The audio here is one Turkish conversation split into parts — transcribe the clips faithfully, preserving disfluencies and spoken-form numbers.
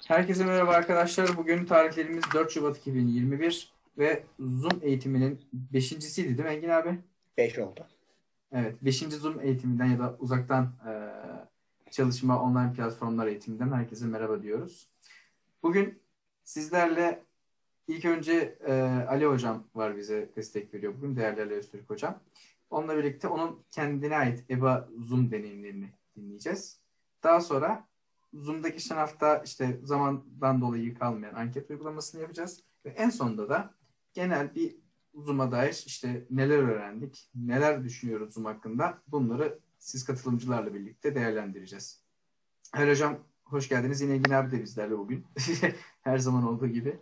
Herkese merhaba arkadaşlar. Bugün tarihlerimiz dört Şubat iki bin yirmi bir ve Zoom eğitiminin beşincisiydi değil mi Engin abi? beş oldu. Evet, beşinci Zoom eğitiminden ya da uzaktan e, çalışma online platformlar eğitiminden herkese merhaba diyoruz. Bugün sizlerle ilk önce e, Ali Hocam var, bize destek veriyor bugün. Değerli Ali Öztürk Hocam. Onunla birlikte onun kendine ait EBA Zoom deneyimlerini dinleyeceğiz. Daha sonra Zoom'daki sınavda işte zamandan dolayı kalmayan anket uygulamasını yapacağız. Ve en sonunda da genel bir Zoom'a dair işte neler öğrendik, neler düşünüyoruz Zoom hakkında, bunları siz katılımcılarla birlikte değerlendireceğiz. Her hocam hoş geldiniz. Yine Engin abi de bizlerle bugün. Her zaman olduğu gibi.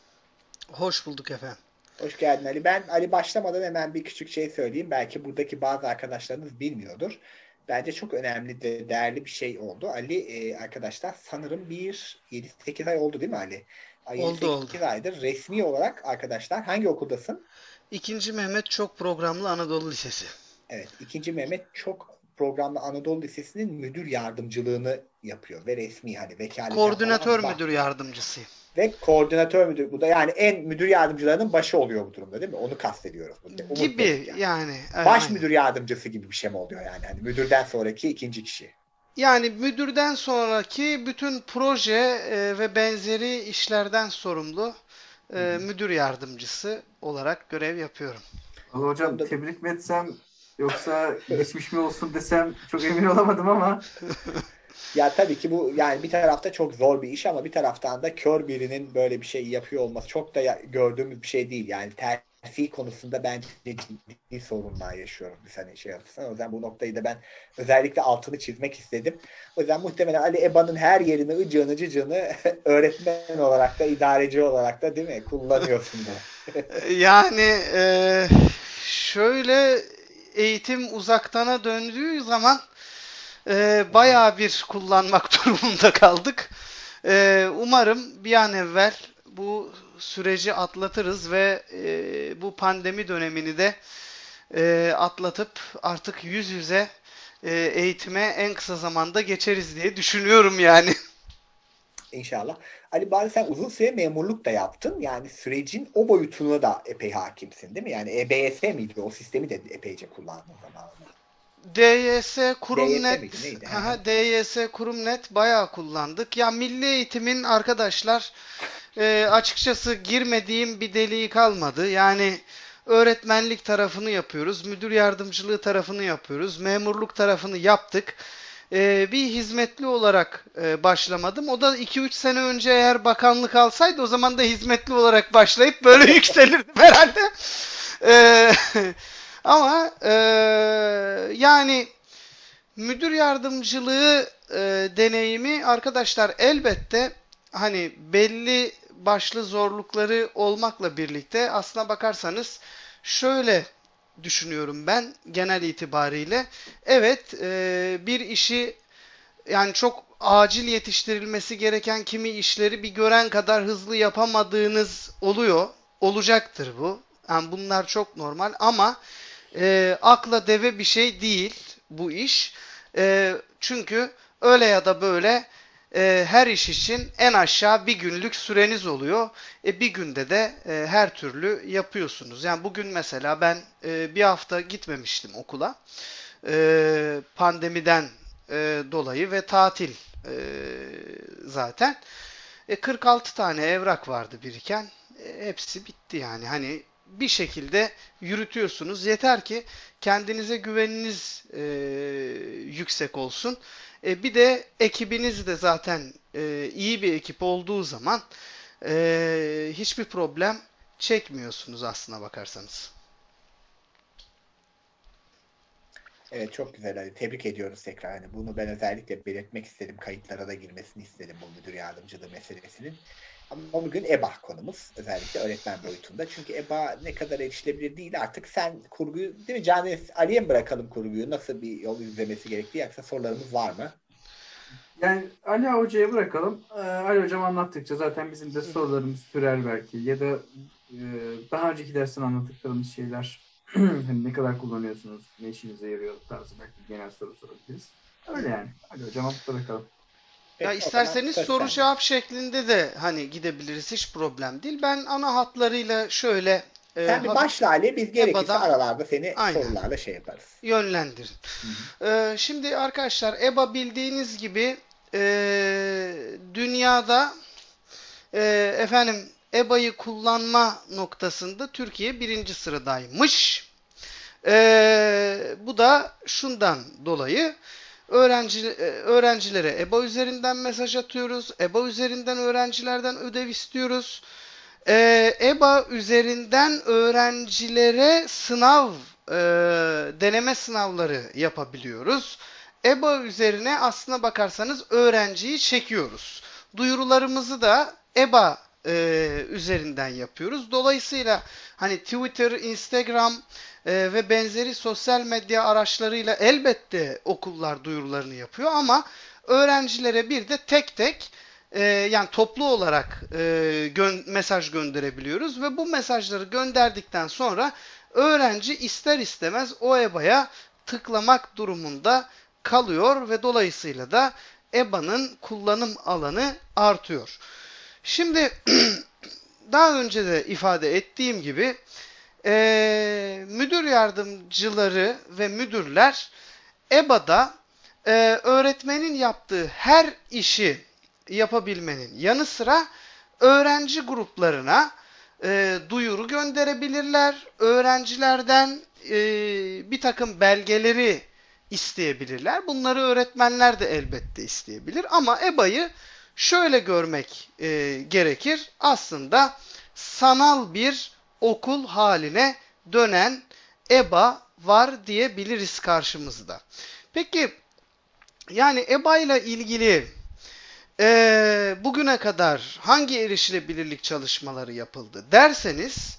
Hoş bulduk efendim. Hoş geldin Ali. Ben Ali başlamadan hemen bir küçük şey söyleyeyim. Belki buradaki bazı arkadaşlarınız bilmiyordur. Bence çok önemli de değerli bir şey oldu. Ali e, arkadaşlar sanırım bir yedi sekiz ay oldu değil mi Ali? Oldu oldu. yedi sekiz aydır resmi olarak arkadaşlar hangi okuldasın? İkinci Mehmet Çok Programlı Anadolu Lisesi. Evet, ikinci Mehmet Çok Programlı Anadolu Lisesi'nin müdür yardımcılığını yapıyor ve resmi hani vekaleten Koordinatör falan müdür yardımcısıyım. ve koordinatör müdür. Bu da yani en müdür yardımcılarının başı oluyor bu durumda değil mi? Onu kastediyoruz. Bunu Gibi yani. yani. Baş Aynen. müdür yardımcısı gibi bir şey mi oluyor yani? Hani müdürden sonraki ikinci kişi. Yani müdürden sonraki bütün proje e, ve benzeri işlerden sorumlu e, müdür yardımcısı olarak görev yapıyorum. Vallahi hocam Onda... tebrik mi etsem yoksa geçmiş mi olsun desem çok emin olamadım ama. Ya tabii ki bu yani bir tarafta çok zor bir iş ama bir taraftan da kör birinin böyle bir şey yapıyor olması çok da ya, gördüğümüz bir şey değil. Yani terfi konusunda bence ciddi sorunlar yaşıyorum bir sene şey yapırsan. O yüzden bu noktayı da ben özellikle altını çizmek istedim. O yüzden muhtemelen Ali Eba'nın her yerini ıcığını cıcığını öğretmen olarak da idareci olarak da değil mi kullanıyorsun da. Yani e, şöyle eğitim uzaktana döndüğü zaman e, bayağı bir kullanmak durumunda kaldık. E, umarım bir an evvel bu süreci atlatırız ve e, bu pandemi dönemini de e, atlatıp artık yüz yüze e, eğitime en kısa zamanda geçeriz diye düşünüyorum yani. İnşallah. Ali bari sen uzun süre memurluk da yaptın. Yani sürecin o boyutuna da epey hakimsin değil mi? Yani E B S miydi? O sistemi de epeyce kullandın zamanında. D Y S D Y S miydi? Kurumnet, Neydi? aha, D Y S Kurumnet bayağı kullandık. Ya milli eğitimin arkadaşlar e, açıkçası girmediğim bir deliği kalmadı. Yani öğretmenlik tarafını yapıyoruz, müdür yardımcılığı tarafını yapıyoruz, memurluk tarafını yaptık. E, bir hizmetli olarak e, başlamadım. O da iki üç sene önce eğer bakanlık alsaydı o zaman da hizmetli olarak başlayıp böyle yükselirdim herhalde. E, Ama e, yani müdür yardımcılığı e, deneyimi arkadaşlar elbette hani belli başlı zorlukları olmakla birlikte aslına bakarsanız şöyle düşünüyorum ben genel itibariyle. Evet e, bir işi yani çok acil yetiştirilmesi gereken kimi işleri bir gören kadar hızlı yapamadığınız oluyor. Olacaktır bu. Yani bunlar çok normal ama e, akla deve bir şey değil bu iş. E, çünkü öyle ya da böyle e, her iş için en aşağı bir günlük süreniz oluyor. E, bir günde de e, her türlü yapıyorsunuz. Yani bugün mesela ben e, bir hafta gitmemiştim okula. E, pandemiden e, dolayı ve tatil e, zaten. E, kırk altı tane evrak vardı biriken. E, hepsi bitti yani. Hani bir şekilde yürütüyorsunuz. Yeter ki kendinize güveniniz e, yüksek olsun. E, bir de ekibiniz de zaten e, iyi bir ekip olduğu zaman e, hiçbir problem çekmiyorsunuz aslına bakarsanız. Evet çok güzel Ali. Tebrik ediyoruz tekrar. Yani bunu ben özellikle belirtmek istedim. Kayıtlara da girmesini istedim bu müdür yardımcılığı meselesinin. Ama bugün E B A konumuz. Özellikle öğretmen boyutunda. Çünkü E B A ne kadar erişilebilir değil. Artık sen kurguyu değil mi Canis Ali'ye mi bırakalım kurguyu? Nasıl bir yol izlemesi gerektiği yoksa sorularımız var mı? Yani Ali Hoca'ya bırakalım. Ee, Ali Hocam anlattıkça zaten bizim de sorularımız sürer belki. Ya da e, daha önceki dersten anlattıklarımız şeyler hani ne kadar kullanıyorsunuz, ne işinize yarıyor tarzı belki genel soru sorabiliriz. Öyle yani. Ali Hocam'a bırakalım. Ya Peki, o zaman isterseniz söz soru sende. cevap şeklinde de hani gidebiliriz, hiç problem değil. Ben ana hatlarıyla şöyle e, Sen bir hafif başla Ali, biz gerekirse EBA'dan aralarda seni aynen sorularla şey yaparız. yönlendirin. Hı hı. Ee, şimdi arkadaşlar EBA bildiğiniz gibi e, dünyada e, efendim EBA'yı kullanma noktasında Türkiye birinci sıradaymış. E, bu da şundan dolayı öğrenci e, öğrencilere EBA üzerinden mesaj atıyoruz. EBA üzerinden öğrencilerden ödev istiyoruz. Ee, EBA üzerinden öğrencilere sınav, e, deneme sınavları yapabiliyoruz. EBA üzerine aslına bakarsanız öğrenciyi çekiyoruz. Duyurularımızı da EBA e, üzerinden yapıyoruz. Dolayısıyla hani Twitter, Instagram e, ve benzeri sosyal medya araçlarıyla elbette okullar duyurularını yapıyor ama öğrencilere bir de tek tek e, yani toplu olarak e, gö- mesaj gönderebiliyoruz ve bu mesajları gönderdikten sonra öğrenci ister istemez o EBA'ya tıklamak durumunda kalıyor ve dolayısıyla da EBA'nın kullanım alanı artıyor. Şimdi daha önce de ifade ettiğim gibi e, müdür yardımcıları ve müdürler EBA'da e, öğretmenin yaptığı her işi yapabilmenin yanı sıra öğrenci gruplarına e, duyuru gönderebilirler. Öğrencilerden e, bir takım belgeleri isteyebilirler. Bunları öğretmenler de elbette isteyebilir. Ama EBA'yı şöyle görmek e, gerekir. Aslında sanal bir okul haline dönen EBA var diyebiliriz karşımızda. Peki yani EBA ile ilgili e, bugüne kadar hangi erişilebilirlik çalışmaları yapıldı derseniz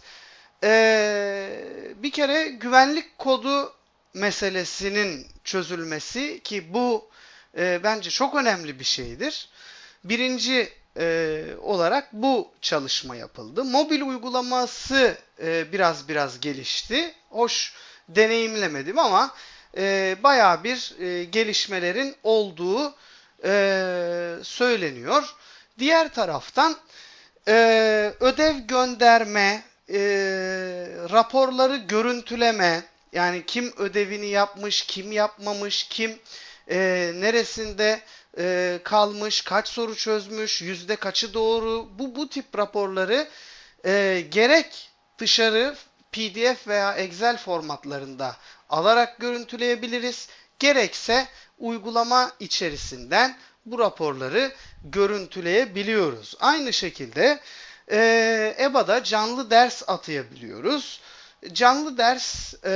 e, bir kere güvenlik kodu meselesinin çözülmesi ki bu e, bence çok önemli bir şeydir. Birinci e, olarak bu çalışma yapıldı. Mobil uygulaması e, biraz biraz gelişti. Hoş deneyimlemedim ama e, bayağı bir e, gelişmelerin olduğu e, söyleniyor. Diğer taraftan e, ödev gönderme, e, raporları görüntüleme, yani kim ödevini yapmış, kim yapmamış, kim e, neresinde e, kalmış, kaç soru çözmüş, yüzde kaçı doğru, bu bu tip raporları e, gerek dışarı P D F veya Excel formatlarında alarak görüntüleyebiliriz, gerekse uygulama içerisinden bu raporları görüntüleyebiliyoruz. Aynı şekilde e, EBA'da canlı ders atayabiliyoruz. Canlı ders e,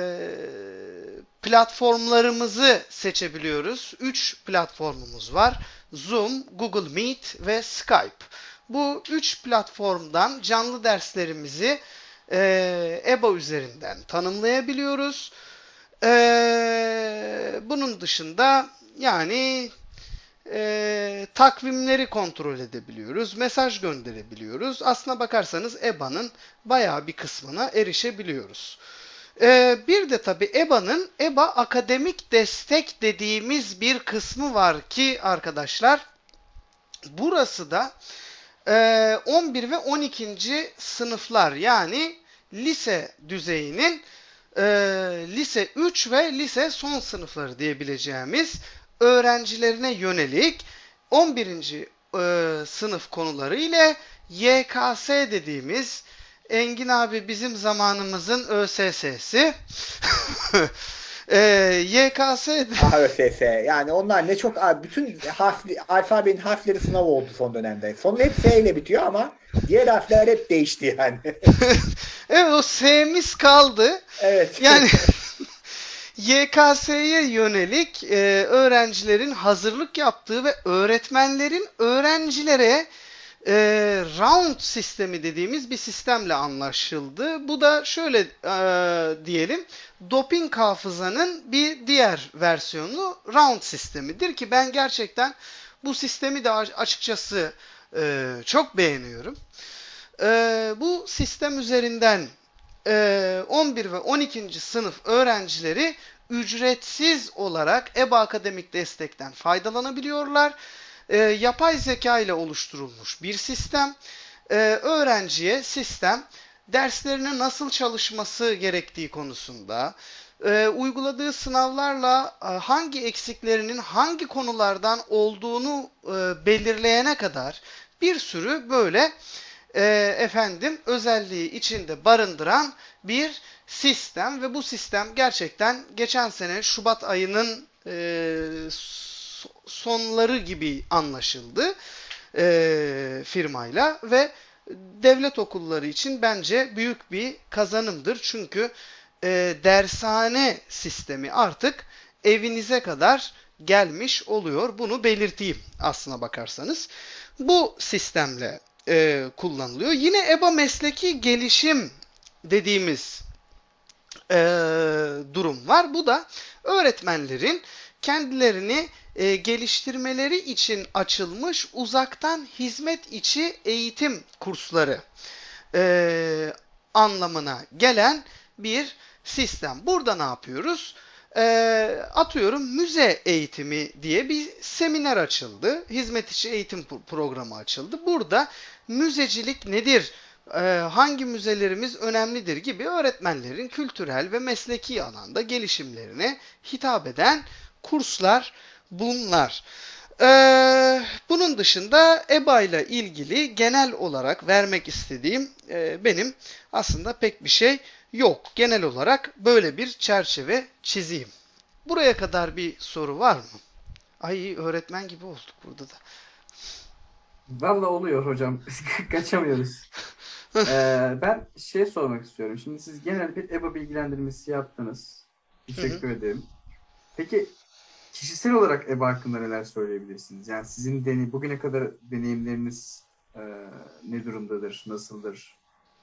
platformlarımızı seçebiliyoruz. Üç platformumuz var. Zoom, Google Meet ve Skype. Bu üç platformdan canlı derslerimizi e, EBA üzerinden tanımlayabiliyoruz. E, bunun dışında yani e, takvimleri kontrol edebiliyoruz. Mesaj gönderebiliyoruz. Aslına bakarsanız EBA'nın bayağı bir kısmına erişebiliyoruz. E, bir de tabii EBA'nın EBA akademik destek dediğimiz bir kısmı var ki arkadaşlar burası da e, on bir ve on ikinci sınıflar yani lise düzeyinin e, lise üç ve lise son sınıfları diyebileceğimiz öğrencilerine yönelik on birinci E, sınıf konuları ile Y K S dediğimiz Engin abi bizim zamanımızın ÖSS'si e, Y K S A Ö S S. Yani onlar ne çok abi, bütün harfli, alfabenin harfleri sınav oldu son dönemde. Sonu hep S ile bitiyor ama diğer harfler hep değişti yani. evet o S'miz kaldı. Evet. Yani Y K S'ye yönelik e, öğrencilerin hazırlık yaptığı ve öğretmenlerin öğrencilere e, round sistemi dediğimiz bir sistemle anlaşıldı. Bu da şöyle e, diyelim, doping hafızanın bir diğer versiyonu round sistemidir ki ben gerçekten bu sistemi de açıkçası e, çok beğeniyorum. E, bu sistem üzerinden on bir ve on ikinci sınıf öğrencileri ücretsiz olarak EBA akademik destekten faydalanabiliyorlar. e, yapay zeka ile oluşturulmuş bir sistem. E, öğrenciye sistem derslerine nasıl çalışması gerektiği konusunda, e, uyguladığı sınavlarla e, hangi eksiklerinin hangi konulardan olduğunu e, belirleyene kadar bir sürü böyle e, efendim özelliği içinde barındıran bir sistem ve bu sistem gerçekten geçen sene Şubat ayının e, sonları gibi anlaşıldı e, firmayla ve devlet okulları için bence büyük bir kazanımdır. Çünkü e, dershane sistemi artık evinize kadar gelmiş oluyor. Bunu belirteyim aslına bakarsanız. Bu sistemle e, kullanılıyor. Yine EBA mesleki gelişim dediğimiz e, durum var. Bu da öğretmenlerin kendilerini e, geliştirmeleri için açılmış uzaktan hizmet içi eğitim kursları e, anlamına gelen bir sistem. Burada ne yapıyoruz? E, atıyorum müze eğitimi diye bir seminer açıldı. Hizmet içi eğitim programı açıldı. Burada müzecilik nedir? E, hangi müzelerimiz önemlidir gibi öğretmenlerin kültürel ve mesleki alanda gelişimlerine hitap eden kurslar bunlar. Ee, bunun dışında EBA ile ilgili genel olarak vermek istediğim e, benim aslında pek bir şey yok. Genel olarak böyle bir çerçeve çizeyim. Buraya kadar bir soru var mı? Ay öğretmen gibi olduk burada da. Vallahi oluyor hocam. Kaçamıyoruz. Ee, ben şey sormak istiyorum. Şimdi siz genel bir EBA bilgilendirmesi yaptınız. Teşekkür Hı hı. ederim. Peki kişisel olarak EBA hakkında neler söyleyebilirsiniz? Yani sizin deney, bugüne kadar deneyimleriniz e, ne durumdadır, nasıldır?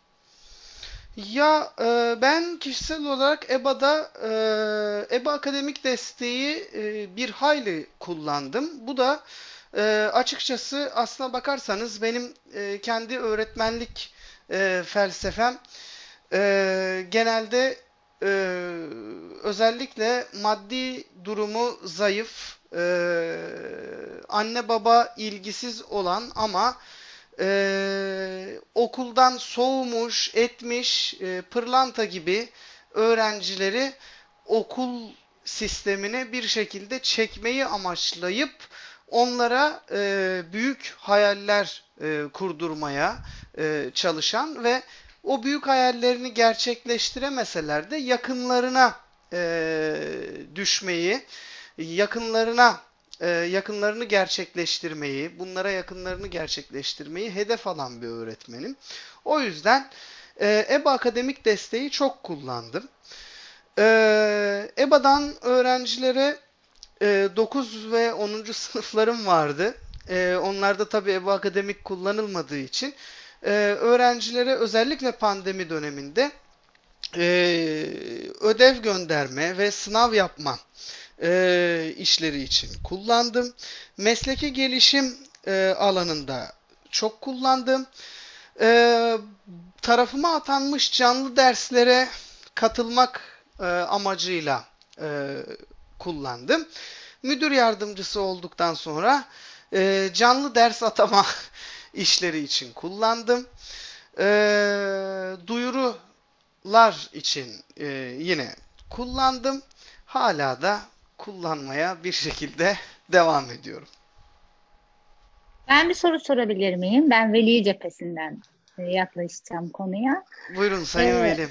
Ya e, ben kişisel olarak EBA'da e, EBA akademik desteği e, bir hayli kullandım. Bu da e, açıkçası aslına bakarsanız benim e, kendi öğretmenlik e, felsefem e, genelde e, özellikle maddi durumu zayıf, e, anne baba ilgisiz olan ama ee, okuldan soğumuş, etmiş, e, pırlanta gibi öğrencileri okul sistemine bir şekilde çekmeyi amaçlayıp onlara e, büyük hayaller e, kurdurmaya e, çalışan ve o büyük hayallerini gerçekleştiremeseler de yakınlarına e, düşmeyi, yakınlarına e, yakınlarını gerçekleştirmeyi, bunlara yakınlarını gerçekleştirmeyi hedef alan bir öğretmenim. O yüzden e, EBA akademik desteği çok kullandım. E, EBA'dan öğrencilere e, dokuz ve onuncu sınıflarım vardı. E, onlarda tabii EBA akademik kullanılmadığı için e, öğrencilere özellikle pandemi döneminde e, ödev gönderme ve sınav yapma e, işleri için kullandım. Mesleki gelişim e, alanında çok kullandım. E, tarafıma atanmış canlı derslere katılmak e, amacıyla e, kullandım. Müdür yardımcısı olduktan sonra e, canlı ders atama işleri için kullandım. E, duyurular için e, yine kullandım. Hala da kullanmaya bir şekilde devam ediyorum. Ben bir soru sorabilir miyim? Ben veli cephesinden e, yaklaşacağım konuya. Buyurun Sayın Ee, Velim.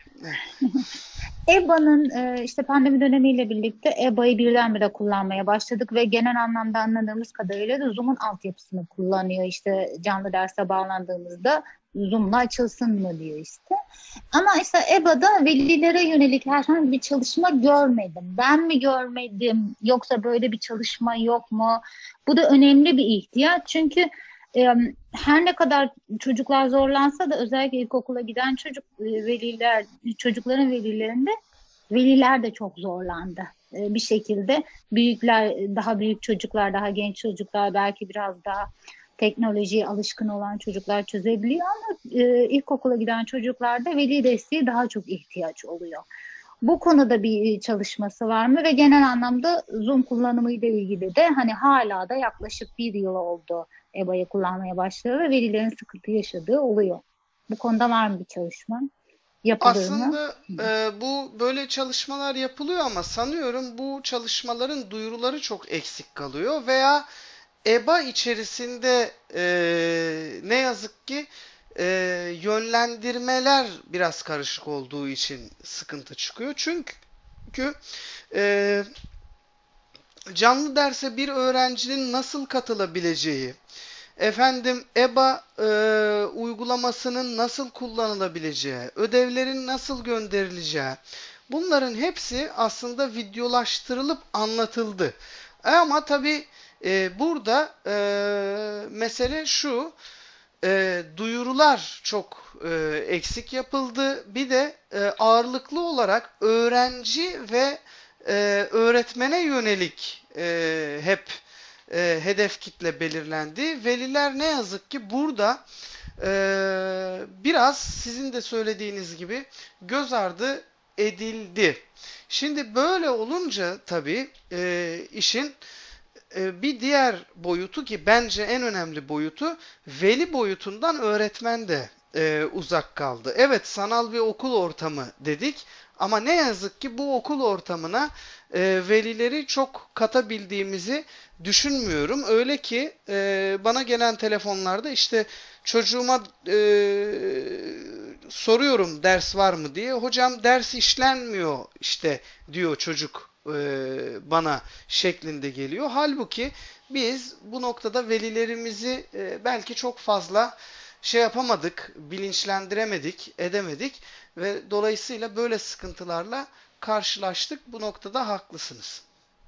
EBA'nın e, işte pandemi dönemiyle birlikte EBA'yı birdenbire kullanmaya başladık ve genel anlamda anladığımız kadarıyla da Zoom'un altyapısını kullanıyor. İşte canlı derse bağlandığımızda Zoom'la açılsın mı diyor işte. Ama işte EBA'da velilere yönelik herhangi bir çalışma görmedim. Ben mi görmedim yoksa böyle bir çalışma yok mu? Bu da önemli bir ihtiyaç çünkü e, her ne kadar çocuklar zorlansa da özellikle ilkokula giden çocuk e, veliler, çocukların velilerinde veliler de çok zorlandı. E, bir şekilde büyükler, daha büyük çocuklar, daha genç çocuklar belki biraz daha teknolojiye alışkın olan çocuklar çözebiliyor ama e, ilkokula giden çocuklarda veli desteği daha çok ihtiyaç oluyor. Bu konuda bir çalışması var mı ve genel anlamda Zoom kullanımı ile ilgili de hani hala da yaklaşık bir yıl oldu E B A'yı kullanmaya başladı ve velilerin sıkıntı yaşadığı oluyor. Bu konuda var mı bir çalışma? Yapılır mı? Aslında e, bu böyle çalışmalar yapılıyor ama sanıyorum bu çalışmaların duyuruları çok eksik kalıyor veya E B A içerisinde e, ne yazık ki e, yönlendirmeler biraz karışık olduğu için sıkıntı çıkıyor. Çünkü e, canlı derse bir öğrencinin nasıl katılabileceği, efendim E B A e, uygulamasının nasıl kullanılabileceği, ödevlerin nasıl gönderileceği, bunların hepsi aslında videolaştırılıp anlatıldı. Ama tabii e, burada e, mesele şu, e, duyurular çok e, eksik yapıldı. Bir de e, ağırlıklı olarak öğrenci ve e, öğretmene yönelik e, hep e, hedef kitle belirlendi. Veliler ne yazık ki burada e, biraz sizin de söylediğiniz gibi göz ardı edildi. Şimdi böyle olunca tabii e, işin e, bir diğer boyutu ki bence en önemli boyutu veli boyutundan öğretmen de e, uzak kaldı. Evet sanal bir okul ortamı dedik ama ne yazık ki bu okul ortamına e, velileri çok katabildiğimizi düşünmüyorum. Öyle ki e, bana gelen telefonlarda işte çocuğuma e, soruyorum ders var mı diye. Hocam ders işlenmiyor işte diyor çocuk e, bana şeklinde geliyor. Halbuki biz bu noktada velilerimizi e, belki çok fazla şey yapamadık, bilinçlendiremedik, edemedik ve dolayısıyla böyle sıkıntılarla karşılaştık. Bu noktada haklısınız.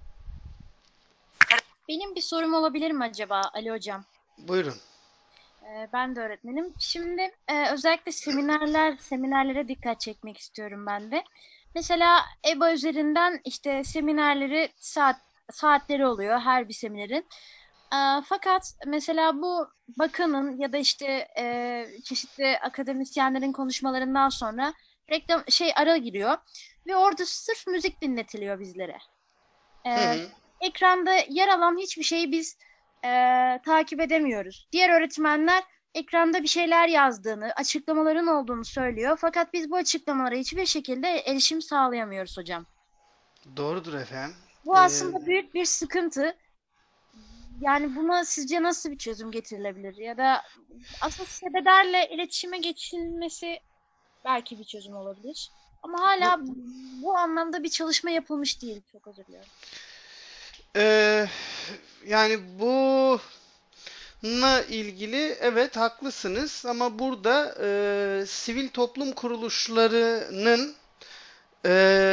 Benim bir sorum olabilir mi acaba Ali Hocam? Buyurun. Ee, ben de öğretmenim. Şimdi e, özellikle seminerler, seminerlere dikkat çekmek istiyorum ben de. Mesela E B A üzerinden işte seminerleri saat saatleri oluyor her bir seminerin. Ee, fakat mesela bu bakanın ya da işte e, çeşitli akademisyenlerin konuşmalarından sonra reklam şey ara giriyor ve orada sırf müzik dinletiliyor bizlere. Ee, Hı hı. Ekranda yer alan hiçbir şeyi biz e, takip edemiyoruz. Diğer öğretmenler ekranda bir şeyler yazdığını, açıklamaların olduğunu söylüyor. Fakat biz bu açıklamalara hiçbir şekilde erişim sağlayamıyoruz hocam. Doğrudur efendim. Bu Ee, aslında büyük bir sıkıntı. Yani buna sizce nasıl bir çözüm getirilebilir? Ya da aslında sebelerle iletişime geçilmesi belki bir çözüm olabilir. Ama hala bu anlamda bir çalışma yapılmış değil. Çok özür diliyorum. Ee, yani bununla ilgili evet haklısınız ama burada e, sivil toplum kuruluşlarının e,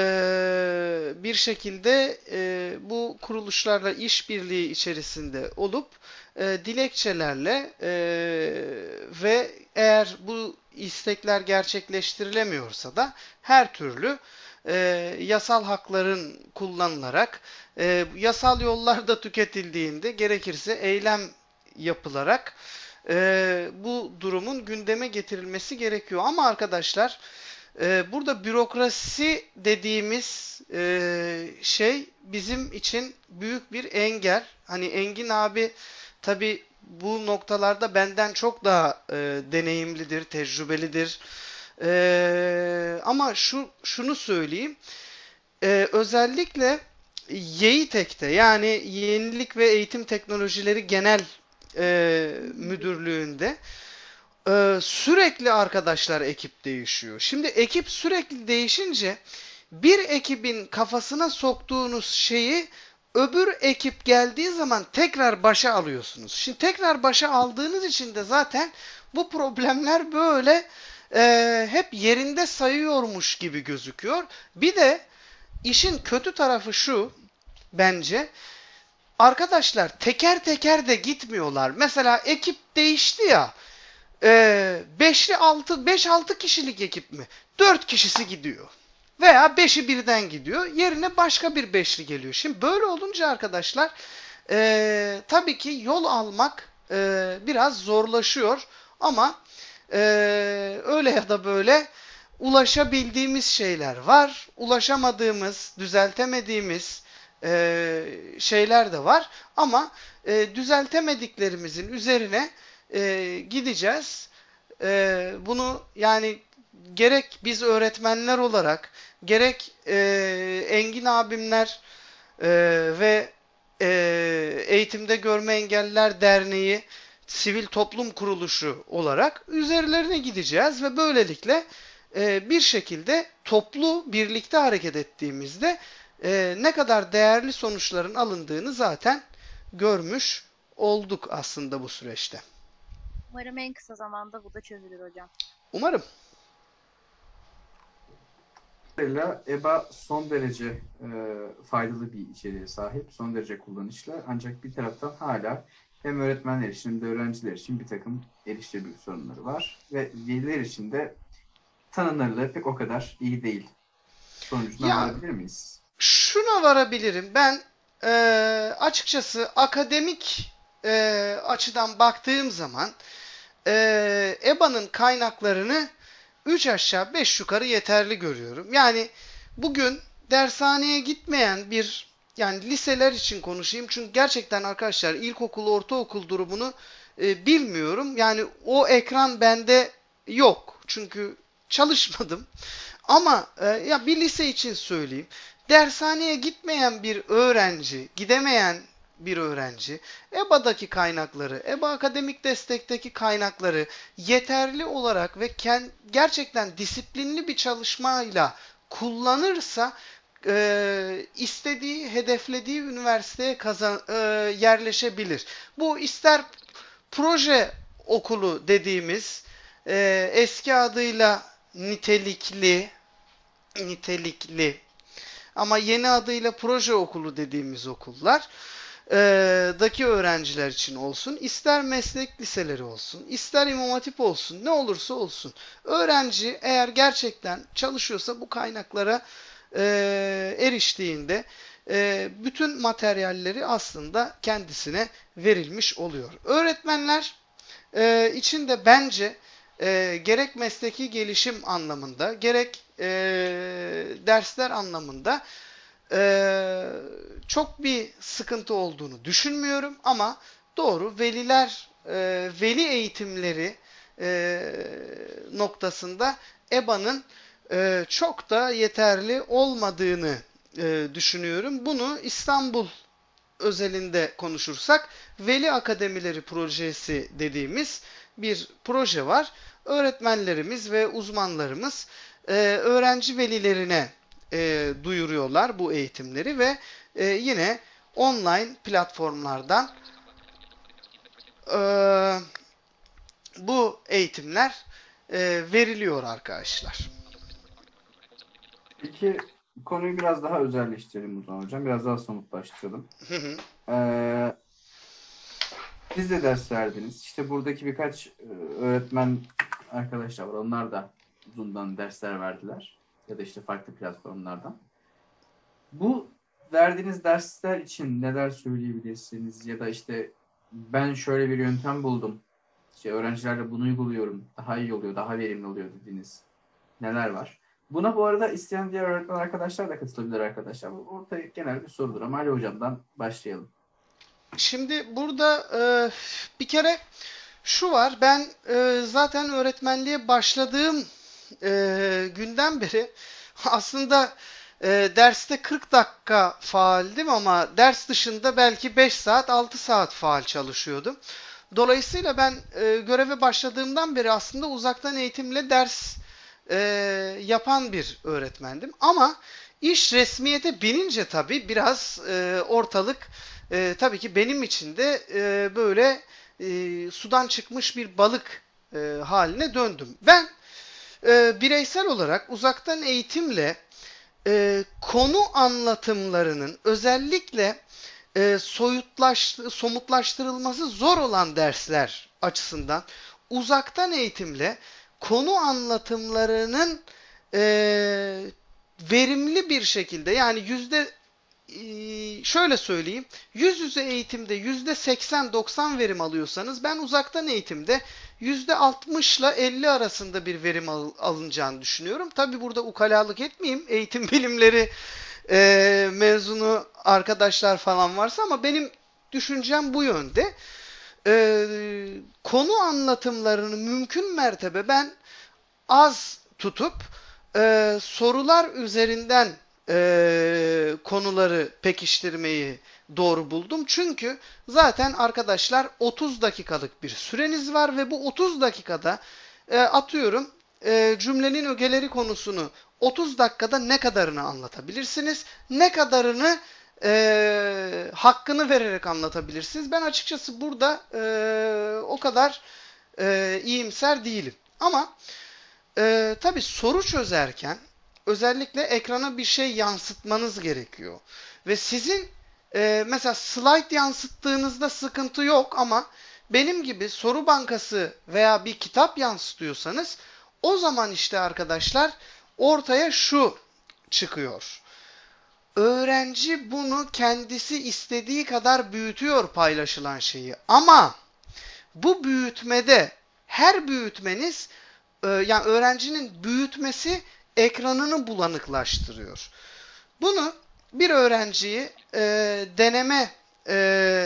bir şekilde e, bu kuruluşlarla işbirliği içerisinde olup e, dilekçelerle e, ve eğer bu istekler gerçekleştirilemiyorsa da her türlü e, yasal hakların kullanılarak e, yasal yollarda tüketildiğinde gerekirse eylem yapılarak e, bu durumun gündeme getirilmesi gerekiyor. Ama arkadaşlar e, burada bürokrasi dediğimiz e, şey bizim için büyük bir engel. Hani Engin abi tabii bu noktalarda benden çok daha e, deneyimlidir, tecrübelidir. E, ama şu şunu söyleyeyim. E, özellikle YEİTEK'te yani Yenilik ve Eğitim Teknolojileri Genel e, Müdürlüğü'nde e, sürekli arkadaşlar ekip değişiyor. Şimdi ekip sürekli değişince bir ekibin kafasına soktuğunuz şeyi öbür ekip geldiği zaman tekrar başa alıyorsunuz. Şimdi tekrar başa aldığınız için de zaten bu problemler böyle e, hep yerinde sayıyormuş gibi gözüküyor. Bir de işin kötü tarafı şu bence. Arkadaşlar teker teker de gitmiyorlar. Mesela ekip değişti ya. E, beşli altı, beş altı kişilik ekip mi? dört kişisi gidiyor. Veya beşi birden gidiyor. Yerine başka bir beşli geliyor. Şimdi böyle olunca arkadaşlar e, tabii ki yol almak e, biraz zorlaşıyor. Ama e, öyle ya da böyle ulaşabildiğimiz şeyler var. Ulaşamadığımız, düzeltemediğimiz e, şeyler de var. Ama e, düzeltemediklerimizin üzerine e, gideceğiz. E, bunu yani gerek biz öğretmenler olarak, gerek e, Engin abimler e, ve e, Eğitimde Görme Engelliler Derneği sivil toplum kuruluşu olarak üzerlerine gideceğiz ve böylelikle e, bir şekilde toplu birlikte hareket ettiğimizde e, ne kadar değerli sonuçların alındığını zaten görmüş olduk aslında bu süreçte. Umarım en kısa zamanda bu da çözülür hocam. Umarım. Dolayısıyla E B A son derece e, faydalı bir içeriğe sahip, son derece kullanışlı. Ancak bir taraftan hala hem öğretmenler için hem de öğrenciler için bir takım erişilebilir sorunları var. Ve veliler için de tanınırlığı pek o kadar iyi değil. Sonucuna Ya, varabilir miyiz? Şuna varabilirim. Ben e, açıkçası akademik e, açıdan baktığım zaman e, E B A'nın kaynaklarını üç aşağı beş yukarı yeterli görüyorum. Yani bugün dershaneye gitmeyen bir, yani liseler için konuşayım. Çünkü gerçekten arkadaşlar ilkokul, ortaokul durumunu e, bilmiyorum. Yani o ekran bende yok. Çünkü çalışmadım. Ama e, ya bir lise için söyleyeyim. Dershaneye gitmeyen bir öğrenci, gidemeyen bir öğrenci, E B A'daki kaynakları, E B A akademik destekteki kaynakları yeterli olarak ve kend, gerçekten disiplinli bir çalışmayla kullanırsa e, istediği, hedeflediği üniversiteye kazan, e, yerleşebilir. Bu ister proje okulu dediğimiz e, eski adıyla nitelikli, nitelikli ama yeni adıyla proje okulu dediğimiz okullar e, daki öğrenciler için olsun, ister meslek liseleri olsun, ister İmam Hatip olsun, ne olursa olsun. Öğrenci eğer gerçekten çalışıyorsa bu kaynaklara e, eriştiğinde e, bütün materyalleri aslında kendisine verilmiş oluyor. Öğretmenler e, için de bence e, gerek mesleki gelişim anlamında, gerek e, dersler anlamında Ee, çok bir sıkıntı olduğunu düşünmüyorum ama doğru veliler e, veli eğitimleri e, noktasında E B A'nın e, çok da yeterli olmadığını e, düşünüyorum. Bunu İstanbul özelinde konuşursak Veli Akademileri Projesi dediğimiz bir proje var. Öğretmenlerimiz ve uzmanlarımız e, öğrenci velilerine E, duyuruyorlar bu eğitimleri ve e, yine online platformlardan e, bu eğitimler e, veriliyor arkadaşlar. Peki konuyu biraz daha özelleştirelim o zaman hocam. Biraz daha somutlaştıralım. Hı hı. Ee, siz de ders verdiniz. İşte buradaki birkaç e, öğretmen arkadaşlar var. Onlar da Zoom'dan dersler verdiler. Ya da işte farklı platformlardan. Bu verdiğiniz dersler için neler söyleyebilirsiniz? Ya da işte ben şöyle bir yöntem buldum. İşte öğrencilerle bunu uyguluyorum. Daha iyi oluyor, daha verimli oluyor dediğiniz neler var? Buna bu arada isteyen diğer öğretmen arkadaşlar da katılabilir arkadaşlar. Bu ortaya genel bir sorudur ama Ali Hocam'dan başlayalım. Şimdi burada e, bir kere şu var. Ben e, zaten öğretmenliğe başladığım e, günden beri aslında e, derste kırk dakika faaldim ama ders dışında belki beş saat altı saat faal çalışıyordum. Dolayısıyla ben e, göreve başladığımdan beri aslında uzaktan eğitimle ders e, yapan bir öğretmendim. Ama iş resmiyete binince tabii biraz e, ortalık e, tabii ki benim için de e, böyle e, sudan çıkmış bir balık e, haline döndüm. Ben e, bireysel olarak uzaktan eğitimle e, konu anlatımlarının özellikle e, soyutlaş, somutlaştırılması zor olan dersler açısından uzaktan eğitimle konu anlatımlarının e, verimli bir şekilde, yani yüzde e, şöyle söyleyeyim. Yüz yüze eğitimde yüzde seksen doksan verim alıyorsanız ben uzaktan eğitimde yüzde altmış ile elli arasında bir verim al, alınacağını düşünüyorum. Tabi burada ukalalık etmeyeyim. Eğitim bilimleri e, mezunu arkadaşlar falan varsa ama benim düşüncem bu yönde. E, konu anlatımlarını mümkün mertebe ben az tutup e, sorular üzerinden e, konuları pekiştirmeyi doğru buldum. Çünkü zaten arkadaşlar otuz dakikalık bir süreniz var ve bu otuz dakikada e, atıyorum e, cümlenin ögeleri konusunu otuz dakikada ne kadarını anlatabilirsiniz, ne kadarını e, hakkını vererek anlatabilirsiniz. Ben açıkçası burada e, o kadar e, iyimser değilim. Ama e, tabii soru çözerken özellikle ekrana bir şey yansıtmanız gerekiyor. Ve sizin e, mesela slide yansıttığınızda sıkıntı yok ama benim gibi soru bankası veya bir kitap yansıtıyorsanız o zaman işte arkadaşlar ortaya şu çıkıyor. Öğrenci bunu kendisi istediği kadar büyütüyor paylaşılan şeyi. Ama bu büyütmede her büyütmeniz e, yani öğrencinin büyütmesi ekranını bulanıklaştırıyor. Bunu bir öğrenciyi e, deneme e,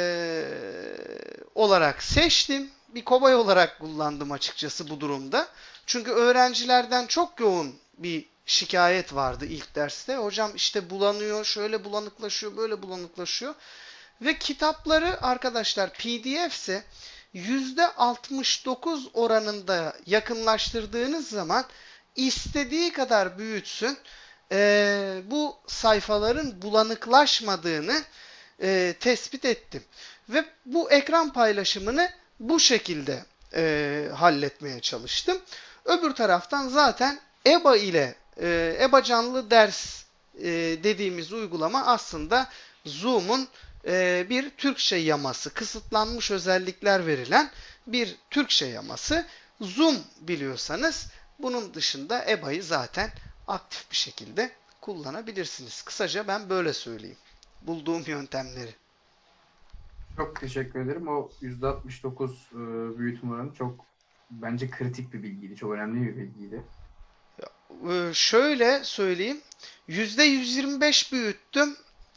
olarak seçtim. Bir kobay olarak kullandım açıkçası bu durumda. Çünkü öğrencilerden çok yoğun bir şikayet vardı ilk derste. Hocam işte bulanıyor, şöyle bulanıklaşıyor, böyle bulanıklaşıyor. Ve kitapları arkadaşlar P D F ise yüzde altmış dokuz oranında yakınlaştırdığınız zaman istediği kadar büyütsün. Ee, bu sayfaların bulanıklaşmadığını e, tespit ettim. Ve bu ekran paylaşımını bu şekilde e, halletmeye çalıştım. Öbür taraftan zaten E B A ile e, E B A canlı ders e, dediğimiz uygulama aslında Zoom'un e, bir Türkçe yaması, kısıtlanmış özellikler verilen bir Türkçe yaması. Zoom biliyorsanız bunun dışında E B A'yı zaten aktif bir şekilde kullanabilirsiniz. Kısaca ben böyle söyleyeyim. Bulduğum yöntemleri. Çok teşekkür ederim. O yüzde altmış dokuz e, büyütüm oranı çok bence kritik bir bilgiydi. Çok önemli bir bilgiydi. Ee, şöyle söyleyeyim. yüzde yüz yirmi beş büyüttüm.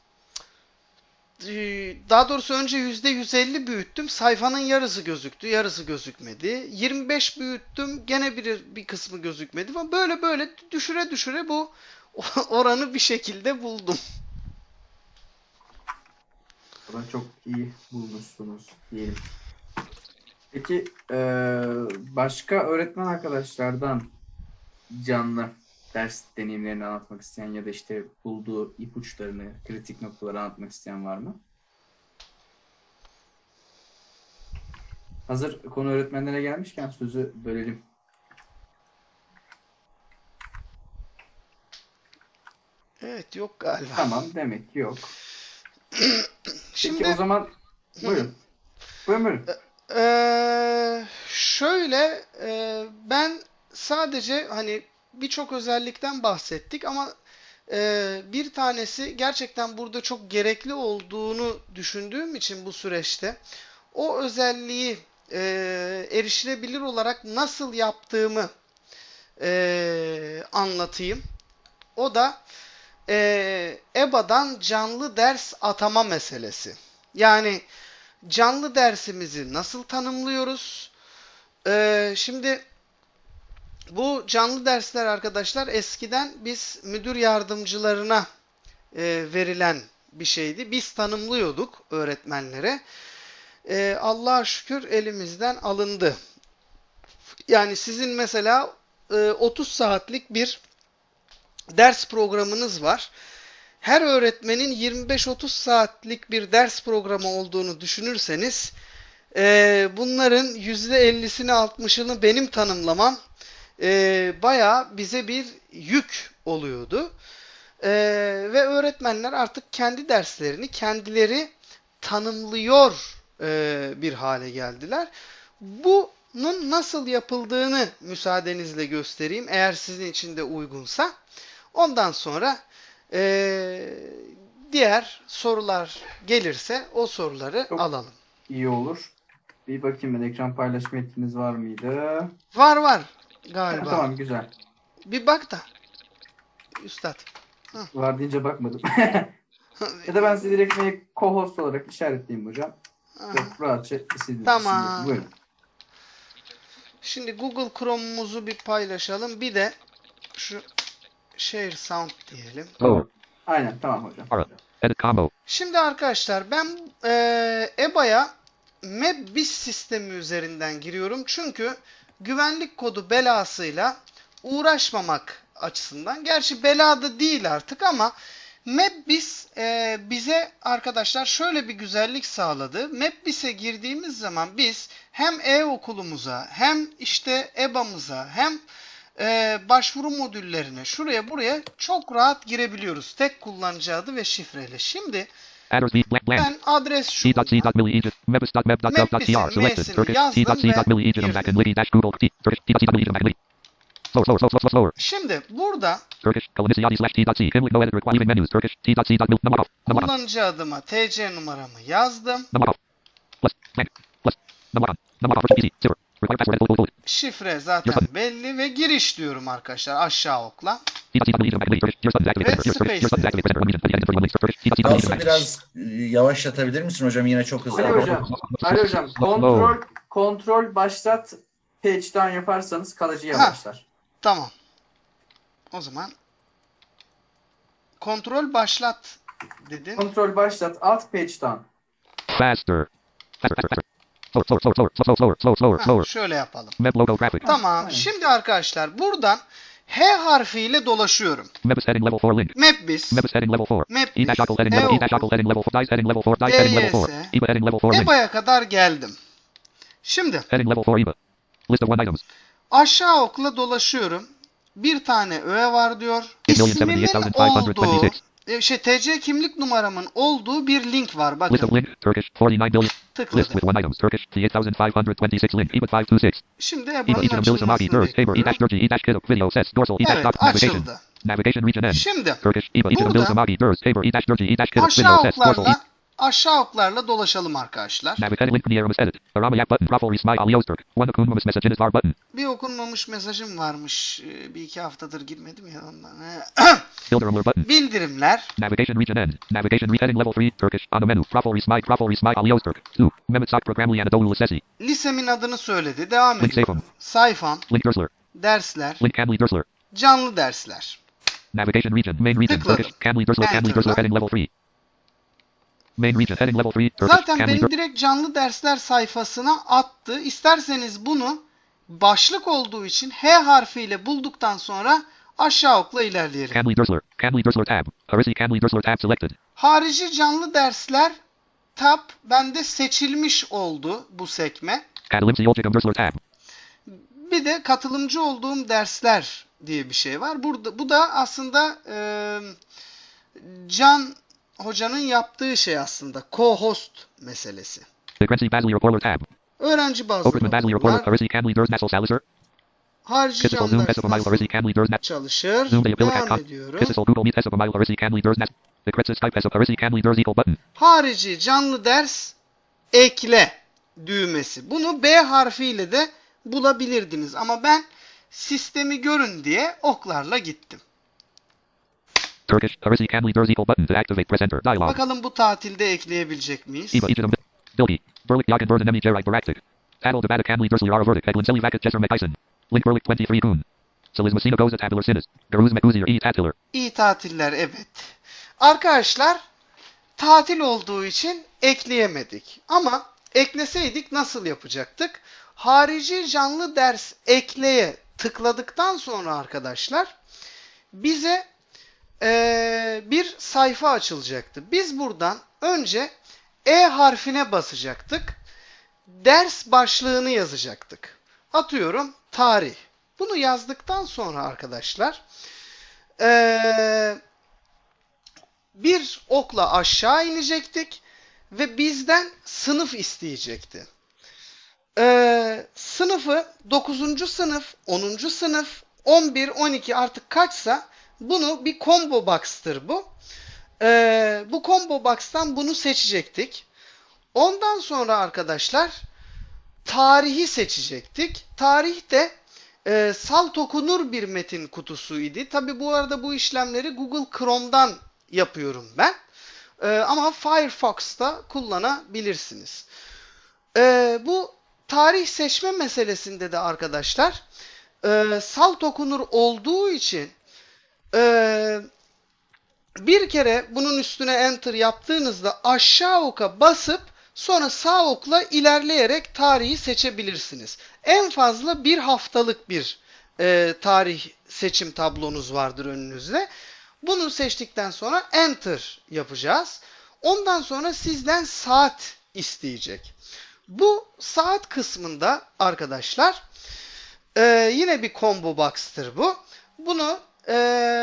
Ee, Daha doğrusu önce yüzde yüz elli büyüttüm. Sayfanın yarısı gözüktü, yarısı gözükmedi. yirmi beş büyüttüm. Gene bir, bir kısmı gözükmedi. Ama böyle böyle düşüre düşüre bu oranı bir şekilde buldum. Bunu çok iyi bulmuşsunuz diyelim. Peki e, başka öğretmen arkadaşlardan canlı ders deneyimlerini anlatmak isteyen ya da işte bulduğu ipuçlarını, kritik noktaları anlatmak isteyen var mı? Hazır konu öğretmenlere gelmişken sözü bölelim. Evet, yok galiba. Tamam, demek ki yok. Şimdi Peki o zaman buyurun. Buyurun buyurun. Ee, şöyle e, ben sadece hani birçok özellikten bahsettik ama e, bir tanesi gerçekten burada çok gerekli olduğunu düşündüğüm için bu süreçte o özelliği e, erişilebilir olarak nasıl yaptığımı e, anlatayım. O da e, E B A'dan canlı ders atama meselesi. Yani canlı dersimizi nasıl tanımlıyoruz? Ee, şimdi bu canlı dersler arkadaşlar eskiden biz müdür yardımcılarına e, verilen bir şeydi. Biz tanımlıyorduk öğretmenlere. Ee, Allah'a şükür elimizden alındı. Yani sizin mesela e, otuz saatlik bir ders programınız var. Her öğretmenin yirmi beş otuz saatlik bir ders programı olduğunu düşünürseniz e, bunların yüzde ellisini altmışını benim tanımlamam e, bayağı bize bir yük oluyordu. E, ve öğretmenler artık kendi derslerini kendileri tanımlıyor e, bir hale geldiler. Bunun nasıl yapıldığını müsaadenizle göstereyim eğer sizin için de uygunsa. Ondan sonra Ee, diğer sorular gelirse o soruları Çok alalım. iyi olur. Bir bakayım ben, ekran paylaşma yetkiniz var mıydı? Var var Ha, galiba. tamam, güzel. Bir bak da. Üstad. Var deyince bakmadım. Ya da ben sizi direkt bir co-host olarak işaretleyeyim hocam. Aha. Çok rahatça istediğiniz Tamam. için buyurun. Şimdi Google Chrome'umuzu bir paylaşalım. Bir de şu Share Sound diyelim. Lower. Aynen, tamam hocam. Alright. Edit combo. Şimdi arkadaşlar ben eee E B A'ya MapBiz sistemi üzerinden giriyorum. Çünkü güvenlik kodu belasıyla uğraşmamak açısından. Gerçi belada değil artık ama MapBiz eee, bize arkadaşlar şöyle bir güzellik sağladı. MapBiz'e girdiğimiz zaman biz hem e-okulumuza hem işte E B A'mıza hem eee, başvuru modüllerine şuraya buraya çok rahat girebiliyoruz. Tek kullanıcı adı ve şifreyle. Şimdi Address B blank blank. ben adres C şurada. dot C dot Milli Egypt. Mebis dot meb dot gov dot tr. Selected. M'sini Turkish. C yazdım dot C dot ve Milli Egypt. girdim. Back and Wiki dash Google. T. Turkish. C dot C dot Milli Egypt. Back and Wiki. Slower, slower, slower, slower, slower. Şimdi burada Turkish. Kalamisiadi slash T dot C. Kimlik no edit required. Leaving menus. Turkish. T dot C dot Mil. Number off. Number on. kullanıcı adıma T C numaramı yazdım. Number off. Plus. Blank. Plus. Number on. Number off. Easy. Zero. Required password. Edit. Bullet. Bullet. Şifre zaten belli ve giriş diyorum arkadaşlar aşağı okla. C dot C dot Milli Egypt. Back and Wiki. Turkish. Your son's activate. Ve Your Turkish. Your son's space. activate. Presenter. Region. Put the editor. Links. Turkish. C dot C dot Milli Cansu Egypt. biraz e, yavaşlatabilir misin hocam? Yine çok hızlı. Ali hocam, Ali hocam, kontrol kontrol başlat page down yaparsanız kalıcıya Ha. başlar. Tamam. O zaman kontrol başlat dedin. Kontrol başlat, alt page down. Faster. Faster. Faster. Faster. Slower. Slower. Slower. Slower. Slower. Slower. Slower. Ha, Slower. şöyle yapalım. Meb logo graphic. Tamam. aynen. Şimdi arkadaşlar buradan H harfiyle dolaşıyorum. Mebis heading level four link. MapBiz, Mebis heading level four. MapBiz, E dash ockle heading level. E dash ockle heading level four. Dice heading level four. Dice heading level four. D Y S. E B A heading level four E link. B A'ya kadar geldim. Şimdi Heading level four E B A. List of one items. aşağı okla dolaşıyorum. Bir tane öğe var diyor. İsmimin olduğu, e, şey T C kimlik numaramın olduğu bir link var. List of Bakın link. Turkish. forty-nine billion. List tıkladım. with one items. Turkish. T eight thousand five hundred twenty-six link. E B A five two six. Şimdi E B A EBA'nın Egypt Bill Samaki. açılmasını Durs. Tabor. E dash bekliyorum. Durgi. E dash Kiddo. Video sets. Dorsal. E dash Evet, doc. Navigation. açıldı. Navigation region end. Şimdi Turkish. E B A Egypt Bill burada Samaki. Durs. Tabor. E dash Durgi. E dash Kiddo. Video aşağı sets. Dorsal. E oklarla aşağı oklarla dolaşalım arkadaşlar. Navigation link near edit. Arama yak button. Profile resmy alios Turk. One okunmamış message in var button. Bir okunmamış mesajım varmış. Ee, Bir iki haftadır girmedim ya ondan. Builder alert button. Bildirimler. Navigation region end. Navigation re heading level three. Turkish. On the menu. Profile resmy. Profile resmy alios Turk. two. Mehmet Sak programlı Anadolu Lisesi. Lisemin adını söyledi. Devam Link ediyorum. sayfam. Sayfam, Link Dursler. dersler, Link Camly Dursler. canlı dersler. Navigation region. Main region. Tıkladım. Turkish. Camly Dursler. Camly Enter'la. Dursler heading level three. Main region heading level three. Turkish. Zaten Camly beni Dursler. direkt canlı dersler sayfasına attı. İsterseniz bunu başlık olduğu için H harfiyle bulduktan sonra aşağı okla ilerleyelim. Camly Dursler. Camly Dursler tab. Arisi Camly Dursler tab selected. Harici canlı dersler tab bende seçilmiş oldu bu sekme. Katalimsi Yolcikam Dursler tab. Bir de katılımcı olduğum dersler diye bir şey var. Burada bu da aslında e, Can Hoca'nın yaptığı şey aslında. Co-host meselesi. Secrency Basli Reporter tab. Öğrenci bazlı Obertman Basli Reporter. raporlar, Arisi Camly Durs Nassel Salisser. harici Physical canlı Zoom ders Tesla Mile nasıl Arisi Camly Durs Net. çalışır. Zoom Day Ability Devam Con. ediyorum. Physical Google Meet Tesla Mile Arisi Camly Durs Net. Secretary Skype Tesla Arisi Camly Durs equal button. Harici canlı ders ekle düğmesi. Bunu B harfiyle de bulabilirdiniz. Ama ben sistemi görün diye oklarla gittim. Turkish. Arisi Camly Durs equal button to activate press enter. Dialog. Bakalım bu tatilde ekleyebilecek miyiz? E B A Egypt Dilgi. Berlik Yakin Verden Emi Jerai Baraktik. Adel Devada Camly Durs Liara Verdik. Edlin Sili Vakat Jesser McIson. Link Berlik twenty-three Goon. Siliz Messina Goza Tabular Sinis. Garuz Mekuzir E Tatular. İyi tatiller, evet. Arkadaşlar tatil olduğu için ekleyemedik. Ama ekleseydik nasıl yapacaktık? Harici canlı ders ekleye tıkladıktan sonra arkadaşlar bize eee, bir sayfa açılacaktı. Biz buradan önce E harfine basacaktık. Ders başlığını yazacaktık. Atıyorum tarih. Bunu yazdıktan sonra arkadaşlar eee, bir okla aşağı inecektik ve bizden sınıf isteyecekti. Ee, sınıfı dokuzuncu sınıf, onuncu sınıf, on bir, on iki artık kaçsa bunu bir combo box'tır bu. Ee, bu combo box'tan bunu seçecektik. Ondan sonra arkadaşlar tarihi seçecektik. Tarih de e, salt okunur bir metin kutusuydu. Tabi bu arada bu işlemleri Google Chrome'dan yapıyorum ben. E, ama Firefox'ta kullanabilirsiniz. E, bu tarih seçme meselesinde de arkadaşlar e, salt okunur olduğu için e, bir kere bunun üstüne enter yaptığınızda aşağı oka basıp sonra sağ okla ilerleyerek tarihi seçebilirsiniz. En fazla bir haftalık bir e, tarih seçim tablonuz vardır önünüzde. Bunu seçtikten sonra enter yapacağız. Ondan sonra sizden saat isteyecek. Bu saat kısmında arkadaşlar e, yine bir combo box'tır bu. Bunu e,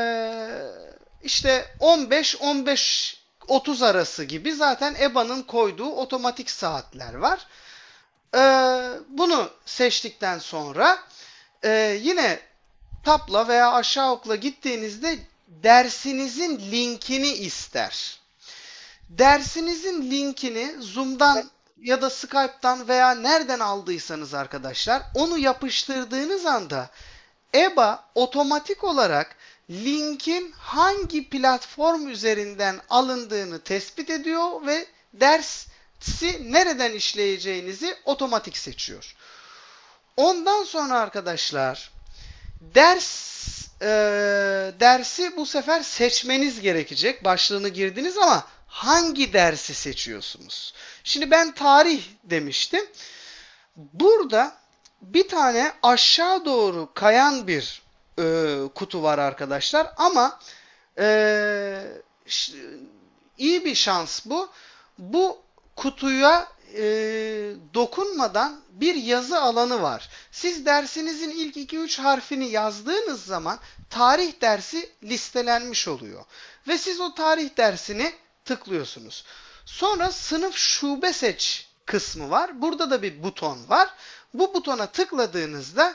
işte on beş on beş otuz arası gibi zaten E B A'nın koyduğu otomatik saatler var. Ee, bunu seçtikten sonra e, yine tapla veya aşağı okla gittiğinizde dersinizin linkini ister. Dersinizin linkini Zoom'dan ya da Skype'tan veya nereden aldıysanız arkadaşlar onu yapıştırdığınız anda E B A otomatik olarak linkin hangi platform üzerinden alındığını tespit ediyor ve dersi nereden işleyeceğinizi otomatik seçiyor. Ondan sonra arkadaşlar ders e, dersi bu sefer seçmeniz gerekecek. Başlığını girdiniz ama hangi dersi seçiyorsunuz? Şimdi ben tarih demiştim. Burada bir tane aşağı doğru kayan bir e, kutu var arkadaşlar ama e, iyi bir şans bu. Bu kutuya e, dokunmadan bir yazı alanı var. Siz dersinizin ilk iki üç harfini yazdığınız zaman tarih dersi listelenmiş oluyor. Ve siz o tarih dersini tıklıyorsunuz. Sonra sınıf şube seç kısmı var. Burada da bir buton var. Bu butona tıkladığınızda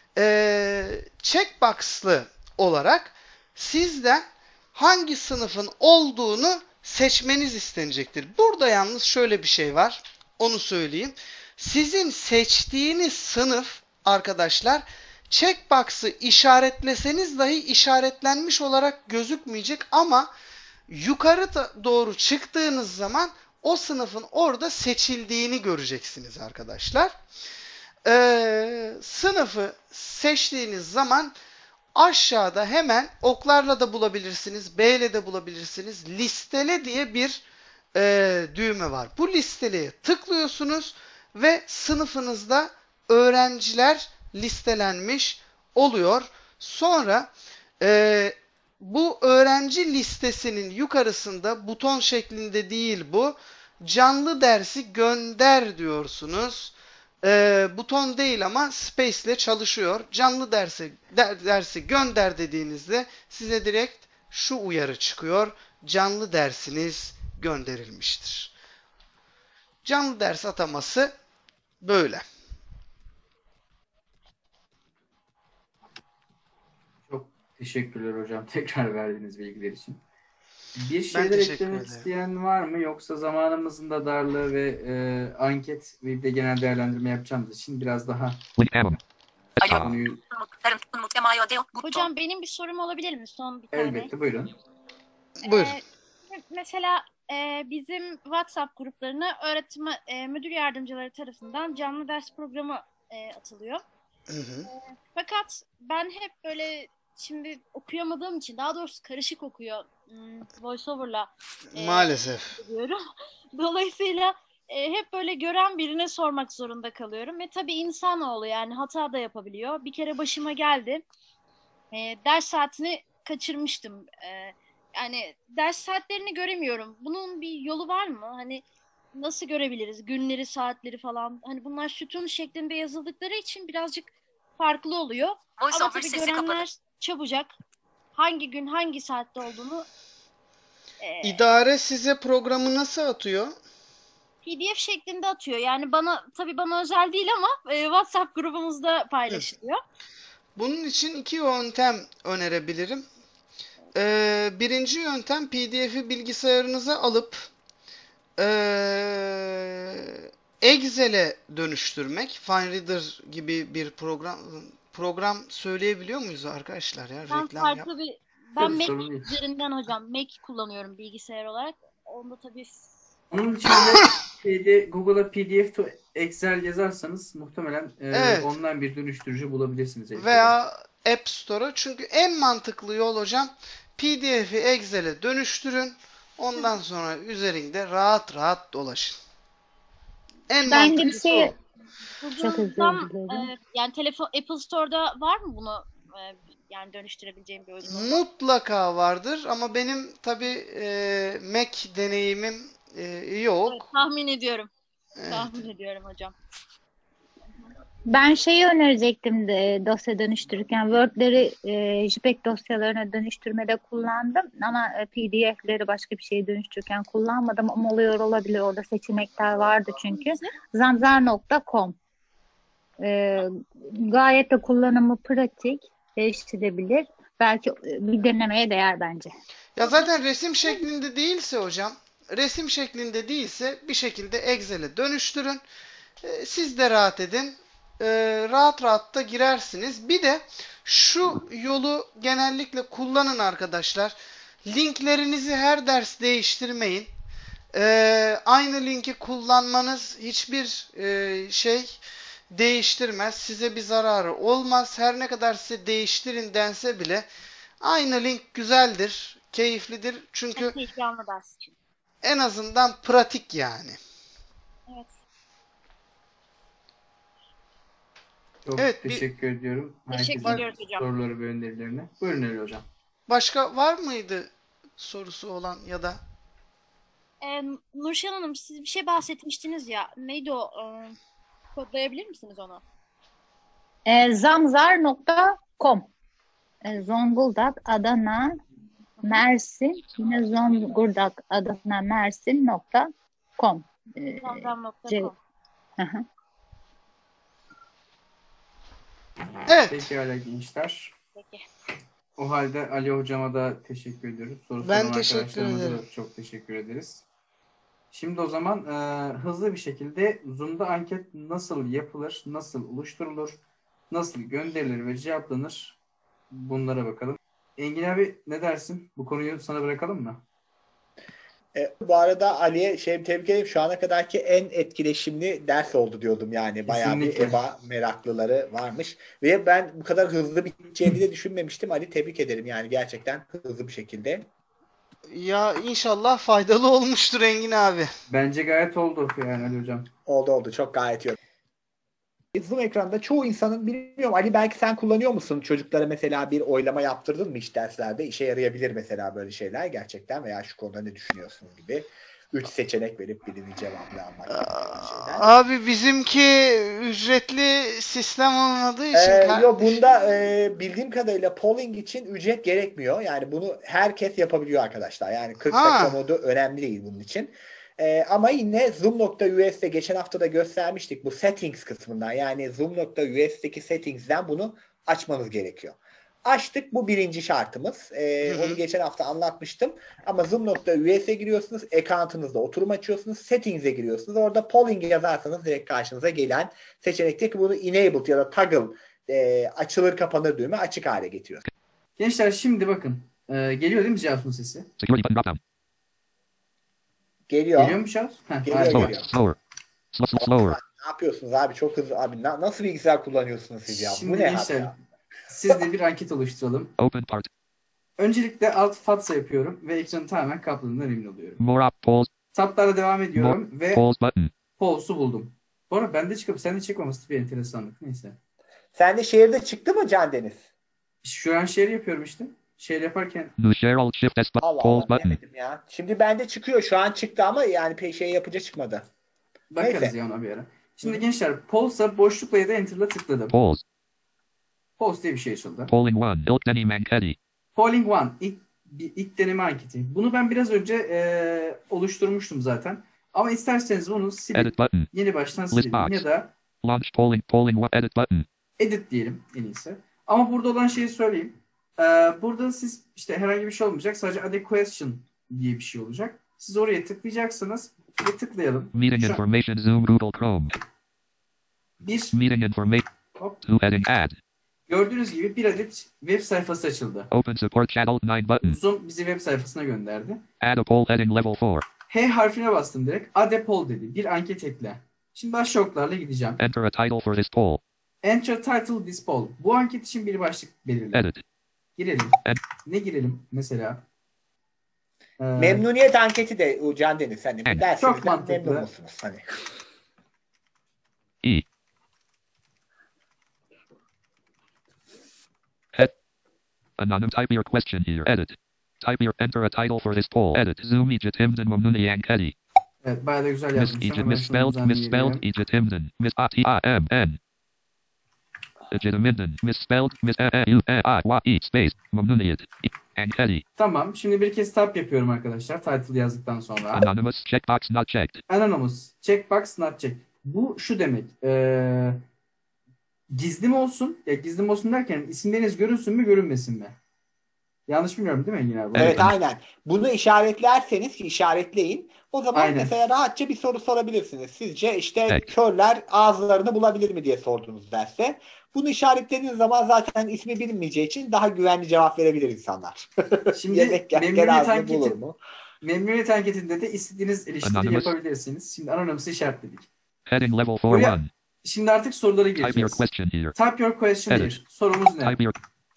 e, checkbox'lı olarak sizden hangi sınıfın olduğunu seçmeniz istenecektir. Burada yalnız şöyle bir şey var. Onu söyleyeyim. Sizin seçtiğiniz sınıf arkadaşlar checkbox'ı işaretleseniz dahi işaretlenmiş olarak gözükmeyecek ama yukarı doğru çıktığınız zaman o sınıfın orada seçildiğini göreceksiniz arkadaşlar. Ee, sınıfı seçtiğiniz zaman aşağıda hemen oklarla da bulabilirsiniz, B ile de bulabilirsiniz. Listele diye bir e, düğme var. Bu listeliğe tıklıyorsunuz ve sınıfınızda öğrenciler listelenmiş oluyor. Sonra e, bu öğrenci listesinin yukarısında buton şeklinde değil bu. Canlı dersi gönder diyorsunuz. E, buton değil ama space ile çalışıyor. Canlı dersi, der, dersi gönder dediğinizde size direkt şu uyarı çıkıyor. Canlı dersiniz gönderilmiştir. Canlı ders ataması böyle. Çok teşekkürler hocam tekrar verdiğiniz bilgiler için. Bir Ben şeyler teşekkür eklemek ederim. isteyen var mı? Yoksa zamanımızın da darlığı ve e, anket ve de genel değerlendirme yapacağımız için biraz daha Link panel. Ah. konuyu Hocam benim bir sorum olabilir mi? Son bir tane. elbette buyurun. Buyur. Ee, mesela e, bizim WhatsApp gruplarına öğretim e, müdür yardımcıları tarafından canlı ders programı e, atılıyor. Hı hı. Fakat ben hep böyle şimdi okuyamadığım için, daha doğrusu karışık okuyor hmm, voiceover'la e, Maalesef. diyorum. Dolayısıyla e, hep böyle gören birine sormak zorunda kalıyorum. Ve tabii insanoğlu yani hata da yapabiliyor. Bir kere başıma geldi. E, ders saatini kaçırmıştım. E, yani ders saatlerini göremiyorum. Bunun bir yolu var mı? Hani nasıl görebiliriz? Günleri, saatleri falan. Hani bunlar sütun şeklinde yazıldıkları için birazcık farklı oluyor. Ama VoiceOver tabii sesi görenler kapalı. çabucak hangi gün hangi saatte olduğunu e, İdare size programı nasıl atıyor? P D F şeklinde atıyor. Yani bana tabii bana özel değil ama e, WhatsApp grubumuzda paylaşılıyor. Bunun için iki yöntem önerebilirim. Ee, birinci yöntem P D F'i bilgisayarınıza alıp ee, Excel'e dönüştürmek. FineReader gibi bir program program söyleyebiliyor muyuz arkadaşlar ya? Ben Reklam yap. farklı bir ben Tabii, Mac sorun değil. üzerinden hocam Mac kullanıyorum bilgisayar olarak. Onda tabii Onun için de şeyde Google'a P D F to Excel yazarsanız muhtemelen e, Evet. online bir dönüştürücü bulabilirsiniz. Excel'e. Veya App Store'a. Çünkü en mantıklı yol hocam P D F'i Excel'e dönüştürün. Ondan sonra üzerinde rahat rahat dolaşın. En Ben de bir mantıklısı şey o. Çok özür Google'dan dilerim. e, yani telefon Apple Store'da var mı bunu e, yani dönüştürebileceğim bir uygulama? Mutlaka vardır ama benim tabii e, Mac deneyimim e, yok. Evet, tahmin ediyorum. Evet. Tahmin ediyorum hocam. Ben şeyi önerecektim de dosya dönüştürürken Word'leri e, JPEG dosyalarına dönüştürmede kullandım ama e, P D F'leri başka bir şeye dönüştürürken kullanmadım ama oluyor olabilir. Orada seçenekler vardı çünkü. zamzar nokta com e, gayet de kullanımı pratik, değiştirebilir. Belki e, bir denemeye değer bence. Ya zaten resim şeklinde değilse hocam, resim şeklinde değilse bir şekilde Excel'e dönüştürün. E, siz de rahat edin. E, rahat rahat da girersiniz. Bir de şu yolu genellikle kullanın arkadaşlar. Linklerinizi her ders değiştirmeyin. E, aynı linki kullanmanız hiçbir e, şey değiştirmez. Size bir zararı olmaz. Her ne kadar size değiştirin dense bile aynı link güzeldir, keyiflidir. Çünkü Çok keyifli anlı ders için. en azından pratik yani. Evet. Çok Evet, bir- teşekkür ediyorum. Teşekkür Herkesin ediyoruz hocam. soruları ve önerilerine. Buyurun Ali Hocam. Başka var mıydı sorusu olan ya da? Ee, Nurşen Hanım siz bir şey bahsetmiştiniz ya. Neydi o? Ee, kodlayabilir misiniz onu? E, zamzar nokta com e, Zonguldak, Adana, Mersin, yine Zonguldak, Adana, Mersin nokta com. E, zamzam nokta C- com. hı hı. Evet. Pekala gençler. Peki. O halde Ali Hocama da teşekkür ediyoruz. Soru Ben soran teşekkür arkadaşlarımıza ederim. da çok teşekkür ederiz. Şimdi o zaman e, hızlı bir şekilde Zoom'da anket nasıl yapılır, nasıl oluşturulur, nasıl gönderilir ve cevaplanır bunlara bakalım. Engin abi ne dersin? Bu konuyu sana bırakalım mı? E, bu arada Ali'ye şey tebrik ederim. Şu ana kadarki en etkileşimli ders oldu diyordum yani. Bayağı bir Kesinlikle. E B A meraklıları varmış. Ve ben bu kadar hızlı biteceğini de düşünmemiştim. Ali tebrik ederim yani gerçekten hızlı bir şekilde. Ya inşallah faydalı olmuştur Engin abi. Bence gayet oldu yani Ali Hocam. Oldu oldu. Çok gayet iyi oldu. Zoom ekranda çoğu insanın bilmiyorum. Ali belki sen kullanıyor musun? Çocuklara mesela bir oylama yaptırdın mı hiç derslerde? İşe yarayabilir mesela böyle şeyler gerçekten veya şu konuda ne düşünüyorsun gibi. Üç seçenek verip birini cevaplı almak gibi böyle şeyler. Abi bizimki ücretli sistem olmadığı için Ee, ka- yok bunda e, bildiğim kadarıyla polling için ücret gerekmiyor. Yani bunu herkes yapabiliyor arkadaşlar. Yani kırk Ha. dakika modu önemli değil bunun için. Ee, ama yine zoom nokta u s'te geçen hafta da göstermiştik bu settings kısmından. Yani zoom nokta u s'teki settings'den bunu açmanız gerekiyor. Açtık. Bu birinci şartımız. Ee, Hı hı. onu geçen hafta anlatmıştım. Ama zoom nokta u s'e giriyorsunuz. Account'ınızda oturum açıyorsunuz. Settings'e giriyorsunuz. Orada polling yazarsanız direkt karşınıza gelen seçenekteki bunu enabled ya da toggle e, açılır kapanır düğme açık hale getiriyor. Gençler şimdi bakın. E, geliyor değil mi cevapın sesi? Security button drop down. Geliyor. Geliyor mu cevap? Heh, Geliyor, harika. Slower. geliyor. Slower. Sl- sl- slower. Ne yapıyorsunuz abi? Çok hızlı. Abi na- nasıl bilgisayar kullanıyorsunuz siz ya? Şimdi Bu ne gençler, ya? sizle bir anket oluşturalım. Open part. Öncelikle alt fatsa yapıyorum ve ekranı tamamen kapladığından emin oluyorum. More up. Pause. Tablara devam ediyorum ve Pause button. Pulse'u buldum. Bu arada bende çıkıp sende çıkmaması bir enteresanlık. Neyse. Sende şehirde çıktı mı Can Deniz? Şu an share yapıyorum işte. Share yaparken New share alt shift S button. Allah Pause Allah button. bilemedim ya. Şimdi bende çıkıyor. Şu an çıktı ama yani pek şey yapınca çıkmadı. bakarız Neyse. ya ona bir ara. Şimdi gençler Pulse'a boşlukla ya da enter'la tıkladım. Pause. Pulse diye bir şey açıldı. Polling one. Ilk Denny Manketti. Polling One. İlk, bir- ilk deneme anketi. Bunu ben biraz önce eee, oluşturmuştum zaten. Ama isterseniz bunu silip Edit button. yeni baştan List silelim. box. Ya da Launch polling. Polling one. Edit button. edit diyelim en iyisi. Ama burada olan şeyi söyleyeyim. Ee, burada siz işte herhangi bir şey olmayacak. Sadece add a question diye bir şey olacak. Siz oraya tıklayacaksınız ve tıklayalım. Meeting Şu an information Zoom Google Chrome. bir Meeting information. hop, To heading add. gördüğünüz gibi bir adet web sayfası açıldı. Open support chat alt nine button. Zoom bizi web sayfasına gönderdi. Add a poll heading level four. H harfine bastım direkt. Add a poll dedi. Bir anket ekle. Şimdi aşağı oklarla gideceğim. Enter a title for this poll. Enter title this poll. Bu anket için bir başlık belirle. Edit. Girelim. Ed- Ne girelim mesela? Ee, Memnuniyet anketi de o Can Deniz. Hani Evet. dersinizden Çok mantıklı. memnun musunuz? Hani. E. Head. Anonym type your question here. Edit. Type your enter a title for this poll. Edit. Zoom Egypt Himden Mamnuni Anketi. evet bayağı da güzel Miss yazmış. Egypt ama ben şunu misspelled misspelled düzenleyelim. Egypt Himden. Miss A T A M N. Egypt Himden. Misspelled Miss A A U A Y E space. Mamnuniyet. Anketi. Tamam. Şimdi bir kez tap yapıyorum arkadaşlar. Title yazdıktan sonra. Anonymous checkbox not checked. Anonymous. Checkbox not checked. Bu şu demek. Ee, gizli mi olsun? Ya gizli mi olsun derken isimleriniz görünsün mü görünmesin mi? Yanlış bilmiyorum değil mi Engin abi? Evet, Evet. aynen. Bunu işaretlerseniz ki işaretleyin. O zaman Aynen. mesela rahatça bir soru sorabilirsiniz. Sizce işte Evet. körler ağızlarını bulabilir mi diye sordunuz derse. Bunu işaretlediğiniz zaman zaten ismi bilinmeyeceği için daha güvenli cevap verebilir insanlar. Şimdi Yemek yerken memnuniyet ağzını bulur anketi, mu? memnuniyet anketinde de istediğiniz eleştiri Anonymous. yapabilirsiniz. Şimdi Anonymous'ı işaretledik. Heading level four Buraya- one. Şimdi artık sorulara Type your gireceğiz. question here. Type your question Evet. here. Sorumuz ne? Type your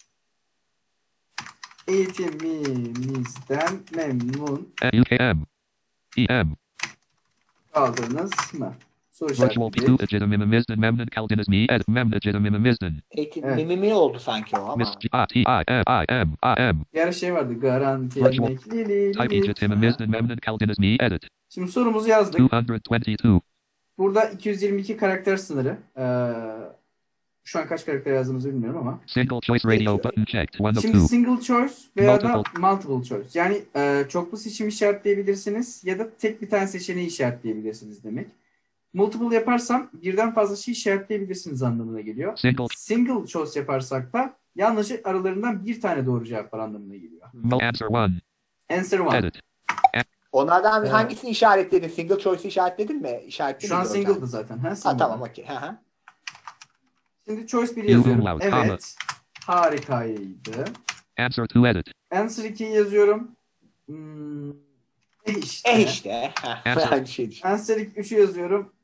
Eğitimimizden memnun U K M. E M. kaldınız mı? Soru Virtual P işareti. two legitimimizden memnun kaldınız me ed mem legitimimizden. Eğitim Evet. mimimi oldu sanki o Miss ama. G A T I M I M I M. Bir ara şey vardı. Garanti Virtual. emekliliği. Type legitimimizden memnun kaldınız me edit. Şimdi sorumuzu yazdık. two hundred twenty-two. Burada iki yüz yirmi iki karakter sınırı. Ee, şu an kaç karakter yazdığımızı bilmiyorum ama. Single choice radio button checked. One of Şimdi two. single choice veya da Multiple. multiple choice. Yani e, çoklu seçim işaretleyebilirsiniz ya da tek bir tane seçeneği işaretleyebilirsiniz demek. Multiple yaparsam birden fazla şey işaretleyebilirsiniz anlamına geliyor. Single Single choice yaparsak da yalnızca aralarından bir tane doğru cevap var anlamına geliyor. mo answer one. Answer one. Edit. Onlardan Evet. hangisini işaretledin? Single choice'u işaretledin mi? İşaretledin Şu an mi hocam? single'dı zaten. Ha, Ha single. tamam, okey. Hı hı. Şimdi choice bir You yazıyorum. allowed, comma. Evet. Harikaydı. Answer two edit. Answer iki yazıyorum. Hmm, e işte. Eh işte. Heh, Answer. aynı şey düşün. Answer üçü yazıyorum.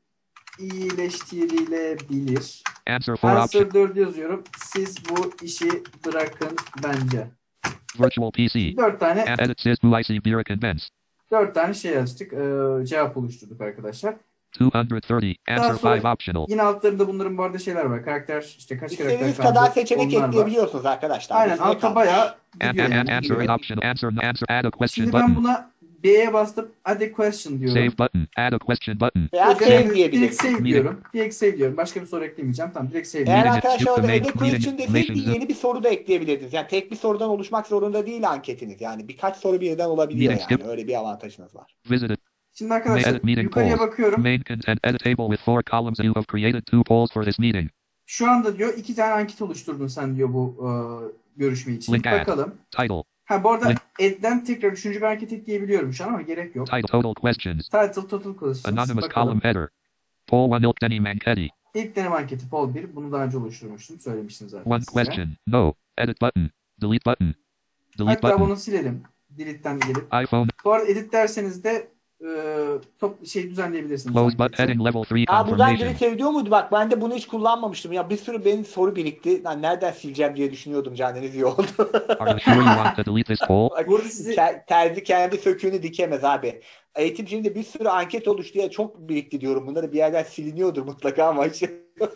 İyileştirilebilir. Answer four option. Answer dört yazıyorum. Siz bu işi bırakın bence. Virtual P C. Dört tane And edit says bu I C Bureau convince. dört tane şey yazdık. Ee, cevap oluşturduk arkadaşlar. two hundred thirty. Answer sonra- five optional. Yine altlarında bunların bu arada şeyler var. Karakter işte kaç karakter İstediğiniz falan kadar var. seçenek Onlar var. ekleyebiliyorsunuz arkadaşlar. Aynen Size altta kalmış. bayağı And, gidiyor and, and yani. answer gidiyor. eight optional. Answer answer add a question Şimdi ben button. buna B'ye bastım. Add a question diyorum. Save button. Add a question button. Veya Direkt- save direkt diyebilirsiniz. save diyorum. Direkt save diyorum. Başka bir soru eklemeyeceğim. Tamam direkt save Eğer diyorum. Meeting arkadaşlar skip orada the main- add a question meeting deseydi information. yeni bir soru da ekleyebilirdiniz. Yani tek bir sorudan oluşmak zorunda değil anketiniz. Yani birkaç soru birden olabiliyor Meeting yani. skip. Öyle bir avantajınız var. Visit it. Şimdi arkadaşlar Edit meeting yukarıya polls. bakıyorum. Main content edit table with four columns. You have created two polls for this meeting. Şu anda diyor iki tane anket oluşturdun sen diyor bu e, görüşme için. Link add. Bakalım. Title. Ha bu arada Link. add'den tekrar üçüncü bir anket ekleyebiliyorum şu an ama gerek yok. Title total questions. Title total questions. Anonymous Bakalım. column header. Poll one ilk deney manketi. İlk deneme anketi poll bir. Bunu daha önce oluşturmuştum. Söylemiştim zaten One size. question. No. Edit button. Delete button. Delete Hatta button. bunu silelim. Delete'den gelip. iPhone. Bu arada edit derseniz de e, top şey düzenleyebilirsiniz. Close but anketi. heading level three Aa, buradan confirmation. biri seviyor muydu? Bak ben de bunu hiç kullanmamıştım. Ya bir sürü benim soru birikti. Lan nereden sileceğim diye düşünüyordum. Canınız iyi oldu. Are you sure you want to delete this poll? Bak, Burada sizi- ter- terzi kendi söküğünü dikemez abi. Eğitim şimdi bir sürü anket oluştu ya, çok birikti diyorum. Bunları bir yerden siliniyordur mutlaka ama işte.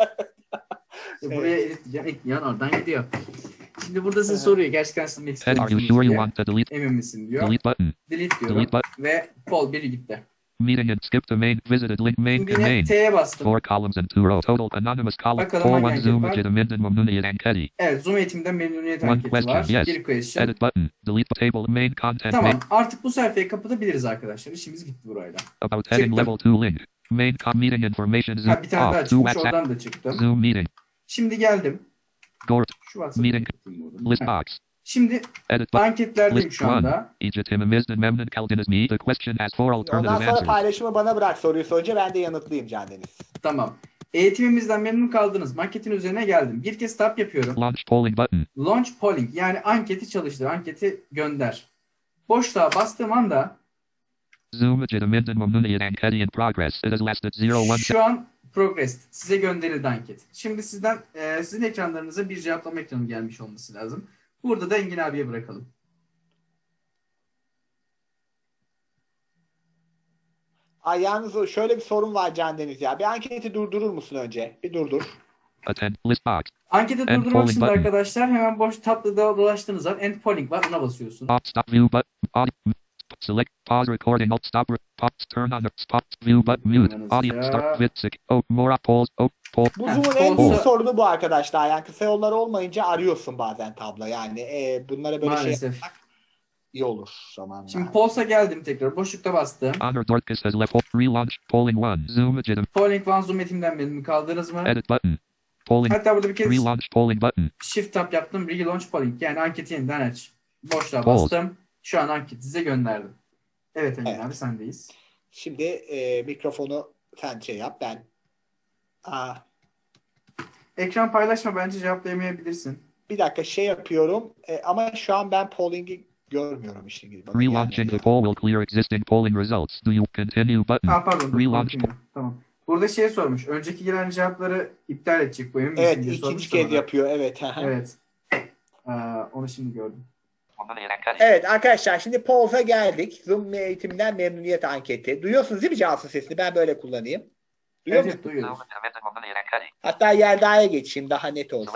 İşte buraya edit diyeceğim. Ekleyen oradan gidiyor. Şimdi burada size soruyor. Gerçekten silmek istiyor Ed, are you musunuz sure you diye. want to delete Emin misin diyor. delete button? Delete diyorum. Delete button. Ve poll biri gitti. Meeting and skip the main visited link main Şimdi yine main. T'ye bastım. Four columns and two rows. Total anonymous column. Bakalım Poll hangi one anket Zoom var? legitimate mamnuniyet anketi. Evet, Zoom eğitimden memnuniyet One anketi question, var. yes. Bir question. Edit button. Delete the table main content main. Tamam, artık bu sayfayı kapatabiliriz arkadaşlar. İşimiz gitti burayla. About heading Çıktım. level two link. Main com meeting information Zoom. Ha, bir tane daha Off. To çıkmış, WhatsApp. oradan da çıktım. Zoom meeting. Şimdi geldim. Gort. Şu WhatsApp'ı Meeting. kapatayım buradan. List Ha, box. Şimdi Edit button. anketlerdeyim List şu one. anda. Legitimized and memnun kaldınız mı? The question has four Ondan alternative sonra answers. paylaşımı bana bırak soruyu sorunca ben de yanıtlayayım Can Deniz. Tamam. Eğitimimizden memnun kaldınız. Anketin üzerine geldim. Bir kez tap yapıyorum. Launch polling button. Launch polling yani anketi çalıştır, anketi gönder. Boşluğa bastığım anda Zoom legitimized and memnun anketi in progress. It has lasted zero one şu an progress size gönderildi anket. Şimdi sizden e, sizin ekranlarınıza bir cevaplama ekranı gelmiş olması lazım. Burada da Engin abiye bırakalım. Ay yalnız o- şöyle bir sorun var Can Deniz ya. Bir anketi durdurur musun önce? Bir durdur. attend list box. Anketi End durdurmak polling için de button. arkadaşlar hemen boş tabloda dolaştığınız zaman end polling var. Ona basıyorsun. Pop stop view button. Audio. Select pause recording. Alt stop. re- Pop turn on the spot view button. Mute. Hemen Audio hızlıca. start Vitsik. Oh more polls. Oh poll. Bu Heh, Zoom'un en olsa- büyük sorunu bu arkadaşlar. Yani kısa yollar olmayınca arıyorsun bazen tablo. Yani e, bunlara böyle şey Maalesef. yapmak iyi olur zamanla. Şimdi Pulse'a geldim tekrar. Boşlukta bastım. Honor Dorcas has left. Relaunch polling one. Zoom legitim. Polling one Zoom eğitimden memnun kaldınız mı? Edit button. Polling. Hatta burada bir kez Relaunch polling button. shift tap yaptım. Relaunch polling. Yani anketi yeniden aç. Boşluğa Pause. bastım. Şu an anketi size gönderdim. Evet Engin Evet. abi sendeyiz. Şimdi e, mikrofonu sen şey yap ben. Aa, Ekran paylaşma bence cevaplayamayabilirsin. bir dakika şey yapıyorum e, ama şu an ben polling'i görmüyorum işte. gibi. Bana Relaunching gelmiyor. the poll will clear existing polling results. Do you continue button? Ha pardon. dur, Relaunch. continue. Tamam. Burada şey sormuş. Önceki giren cevapları iptal edecek bu emin misin Evet diye ikinci sormuş kez sana. yapıyor evet. Evet. Ee, onu şimdi gördüm. Evet arkadaşlar şimdi Pulse'a geldik. Zoom eğitiminden memnuniyet anketi. Duyuyorsunuz değil mi Cansu sesini? Ben böyle kullanayım. Duyuyor Evet, musun? evet duyuyoruz. Hatta Yelda'ya geçeyim daha net olsun.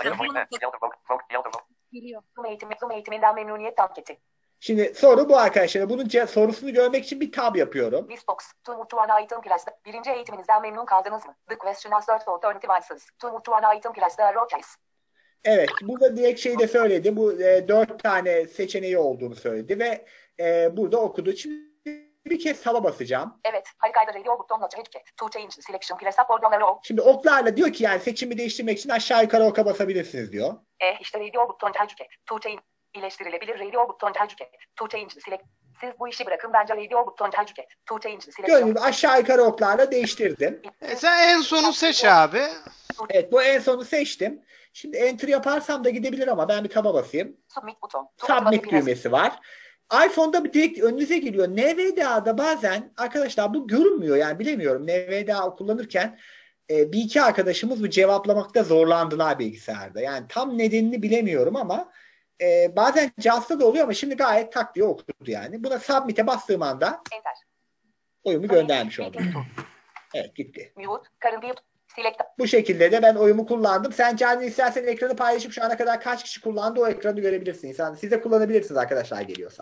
Geliyor. Zoom, eğitimi, Zoom eğitiminden memnuniyet anketi. Şimdi soru bu arkadaşlar. Bunun ce- sorusunu görmek için bir tab yapıyorum. Listbox. To move to an item class. Birinci eğitiminizden memnun kaldınız mı? The question has dört alternative answers. To move to an item class there are choice. Evet, burada direkt şeyi de söyledi. Bu e, dört tane seçeneği olduğunu söyledi ve e, burada okudu. Şimdi bir kez taba basacağım. Evet. Harikaydı radio button not educate. To change the selection class up or down arrow. Şimdi oklarla diyor ki yani seçimi değiştirmek için aşağı yukarı oka basabilirsiniz diyor. E işte radio button educate. To change. İyileştirilebilir radio button educate. To change the select. Siz bu işi bırakın bence radio button educate. To change the selection. Gördüğünüz gibi aşağı yukarı oklarla değiştirdim. E sen en sonu seç abi. Evet, bu en sonu seçtim. Şimdi enter yaparsam da gidebilir ama ben bir taba basayım. Submit buton. To Submit move to düğmesi var. iPhone'da bir direkt önünüze geliyor. N V D A'da bazen arkadaşlar bu görünmüyor yani bilemiyorum. N V D A kullanırken e, bir iki arkadaşımız bu cevaplamakta zorlandılar bilgisayarda. Yani tam nedenini bilemiyorum ama e, bazen Jaws'ta da oluyor ama şimdi gayet tak diye okudu yani. Buna submit'e bastığım anda Enter. oyumu göndermiş oldum. Evet gitti. Mute. Current mute. Select. Bu şekilde de ben oyumu kullandım. Sen Can istersen ekranı paylaşıp şu ana kadar kaç kişi kullandı o ekranı görebilirsin. Sen, siz de kullanabilirsiniz arkadaşlar geliyorsa.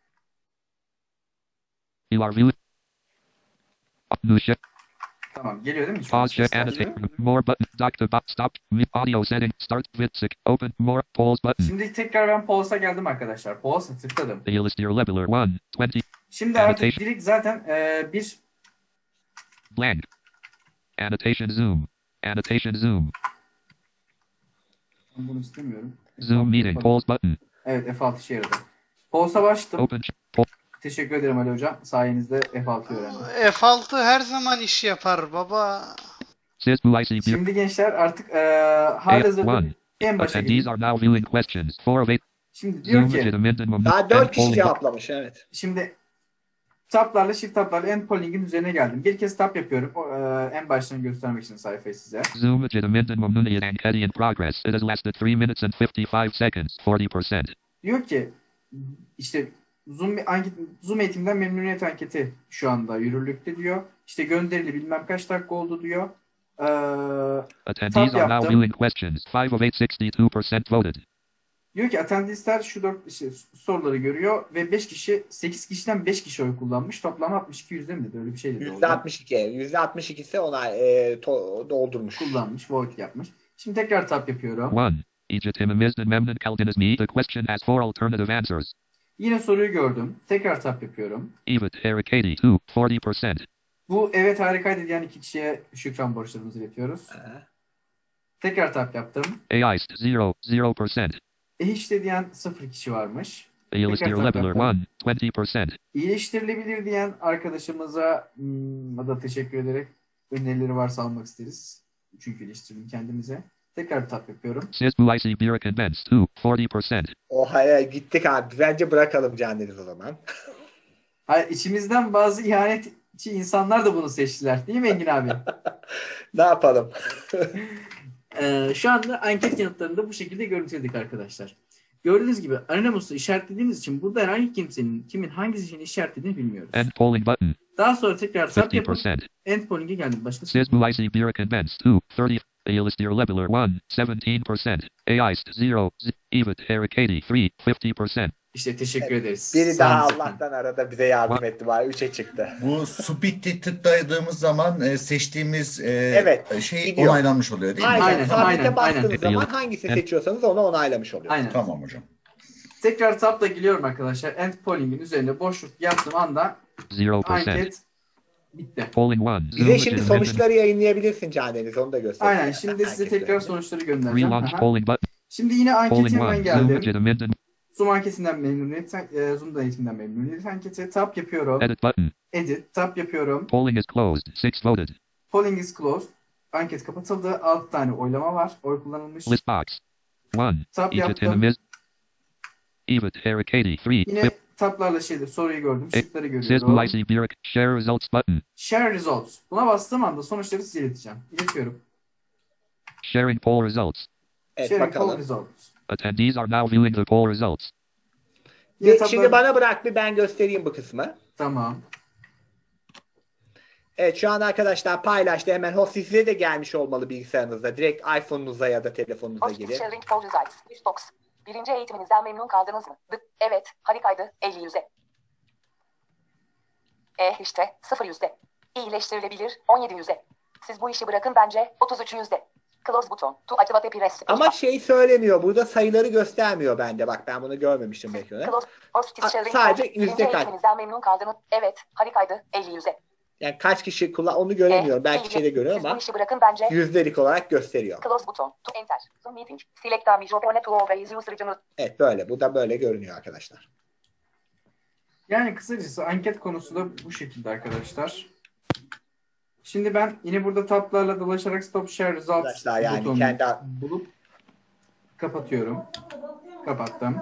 You are viewing. New shift. Tamam geliyor değil mi? Şu an Pause check sesler annotate. geliyor. More button. Doctor bot stop. Mute audio setting. Start Vitsik. Open more polls button. Şimdi tekrar ben Pulse'a geldim arkadaşlar. Pulse'a tıkladım. Alistair Leveler one. twenty. Şimdi artık Annotation. direkt zaten e, bir Blank. Annotation zoom. Annotation zoom. bunu istemiyorum. Zoom meeting. Polls button. Evet F altı işe yaradı. Pulse'a başladım. Open. ch- Poll. Teşekkür ederim Ali Hocam. Sayenizde F altı öğrendim. F altı her zaman iş yapar baba. Says who I see. Şimdi gençler artık e, halihazırda one. en başa Attendees gidelim. are now viewing questions. Four of eight. Şimdi diyor Zoom ki legitimate and Daha end dört kişi polling. cevaplamış evet. şimdi tablarla shift tablarla end polling'in üzerine geldim. Bir kez tab yapıyorum. O, e, en baştan göstermek için sayfayı size. Zoom legitimate and memnuniyet anketi in progress. It has lasted three minutes and fifty-five seconds. forty percent. Diyor ki işte Zoom, anket, Zoom eğitimden memnuniyet anketi şu anda yürürlükte diyor. İşte gönderili bilmem kaç dakika oldu diyor. Ee, Attendees Tab are now yaptım. viewing questions. Five of eight, sixty-two percent voted. diyor ki attendeesler şu dört işte, soruları görüyor ve beş kişi sekiz kişiden beş kişi oy kullanmış. Toplam altmış iki yüzde mi dedi? Öyle bir şey dedi. yüzde orada. altmış iki. yüzde altmış ikisi ona e, to- doldurmuş. Kullanmış, vote yapmış. Şimdi tekrar tab yapıyorum. one. Legitimized and memnun kaldınız mı? The question has four alternative answers. Yine soruyu gördüm. Tekrar tab yapıyorum. Evet Harikati two. forty percent. Bu evet harikaydı diyen iki kişiye şükran borçlarımızı iletiyoruz. Ha. Tekrar tab yaptım. Aist zero. zero percent. E-işte diyen sıfır kişi varmış. A-listeer leveler one, twenty percent. İyileştirilebilir diyen arkadaşımıza hmm, da teşekkür ederek önerileri varsa almak isteriz. Çünkü iyileştirdim kendimize. Tekrar bir tap yapıyorum. Sisbu I C Bira Convinced two, forty percent. Oha ya, gittik abi. Bence bırakalım Can Deniz o zaman. Hayır, içimizden bazı ihanetçi insanlar da bunu seçtiler. Değil mi Engin abi? Ne yapalım? Ee, şu anda anket yanıtlarını da bu şekilde görüntüledik arkadaşlar. Gördüğünüz gibi Anonymous'u işaretlediğimiz için burada herhangi kimsenin kimin hangisini işaretlediğini bilmiyoruz. End polling button, Daha sonra tekrar tap fifty yapıp percent. end polling'e geldik. Başka Sisbu I C Bira Convinced two, thirty. A-listeer leveler one, seventeen percent. A-iced zero, Evet Eric eighty three, fifty percent. İşte teşekkür ederiz. Biri Sağ daha olun. Allah'tan arada bize yardım etti. Var üçe çıktı. Bu Speed'i tıkladığımız zaman e, seçtiğimiz e, Evet, şey gidiyor. onaylanmış oluyor değil mi? Aynen. Aynen, Sabite aynen, bastığınız aynen. zaman hangisini Evet. seçiyorsanız onu onaylamış oluyor. Aynen. Tamam hocam. Tekrar tapla geliyorum arkadaşlar. End polling'in üzerinde boşluk yaptığım anda Zero percent. anket bitti. Polling one. Zoom Bize şimdi legitimate sonuçları yayınlayabilirsin Can Deniz. Onu da göstereyim. Aynen. Şimdi size tekrar sonuçları göndereceğim. Relaunch Aha. polling button. Şimdi yine Polling anketimden one. Zoom geldim. legitimate. Zoom anketinden memnuniyet, e, Zoom eğitimden memnuniyet anketi. Tap yapıyorum. Edit button. Edit. Tap yapıyorum. Polling is closed. Six voted. Polling is closed. Anket kapatıldı. altı tane oylama var. Oy kullanılmış. List box. one. Tap Egypt in the yaptım. Miz. Evet Eric eighty three. Yine taplarla şeyde soruyu gördüm. E, Şıkları Sisbu görüyorum. I C Bira. Share results button. Share results. Buna bastığım anda sonuçları size ileteceğim. İletiyorum. Sharing poll results. Evet, Sharing poll bakalım. results. Attendees are now viewing the poll results. Yine Ve taplar- Şimdi bana bırak bir ben göstereyim bu kısmı. Tamam. Evet, şu an arkadaşlar paylaştı. Hemen host size de gelmiş olmalı bilgisayarınızda. Direkt iPhone'unuza ya da telefonunuza Host gelir. sharing poll results. List box. Birinci eğitiminizden memnun kaldınız mı? D- evet, harikaydı. elli yüzde. E işte, sıfır yüzde. İyileştirilebilir, on yedi yüzde. Siz bu işi bırakın bence, otuz üç yüzde. Close buton. To activate press. Ama şey söylemiyor. Burada sayıları göstermiyor bende. Bak ben bunu görmemiştim belki. öyle. Close. Host A- sharing sadece poll. yüzde Birinci kaç? eğitiminizden memnun kaldınız. Evet, harikaydı. elli yüzde. Yani kaç kişi kullan onu göremiyorum. E, Belki iyi. şeyde görüyor Siz bu ama işi bırakın bence. yüzdelik olarak gösteriyor. Close buton. To enter. Zoom meeting. Select a visual to always use regional. Evet böyle. Bu da böyle görünüyor arkadaşlar. Yani kısacası anket konusu da bu şekilde arkadaşlar. Şimdi ben yine burada taplarla dolaşarak stop share results Arkadaşlar yani butonunu kendi bulup kapatıyorum. Kapattım.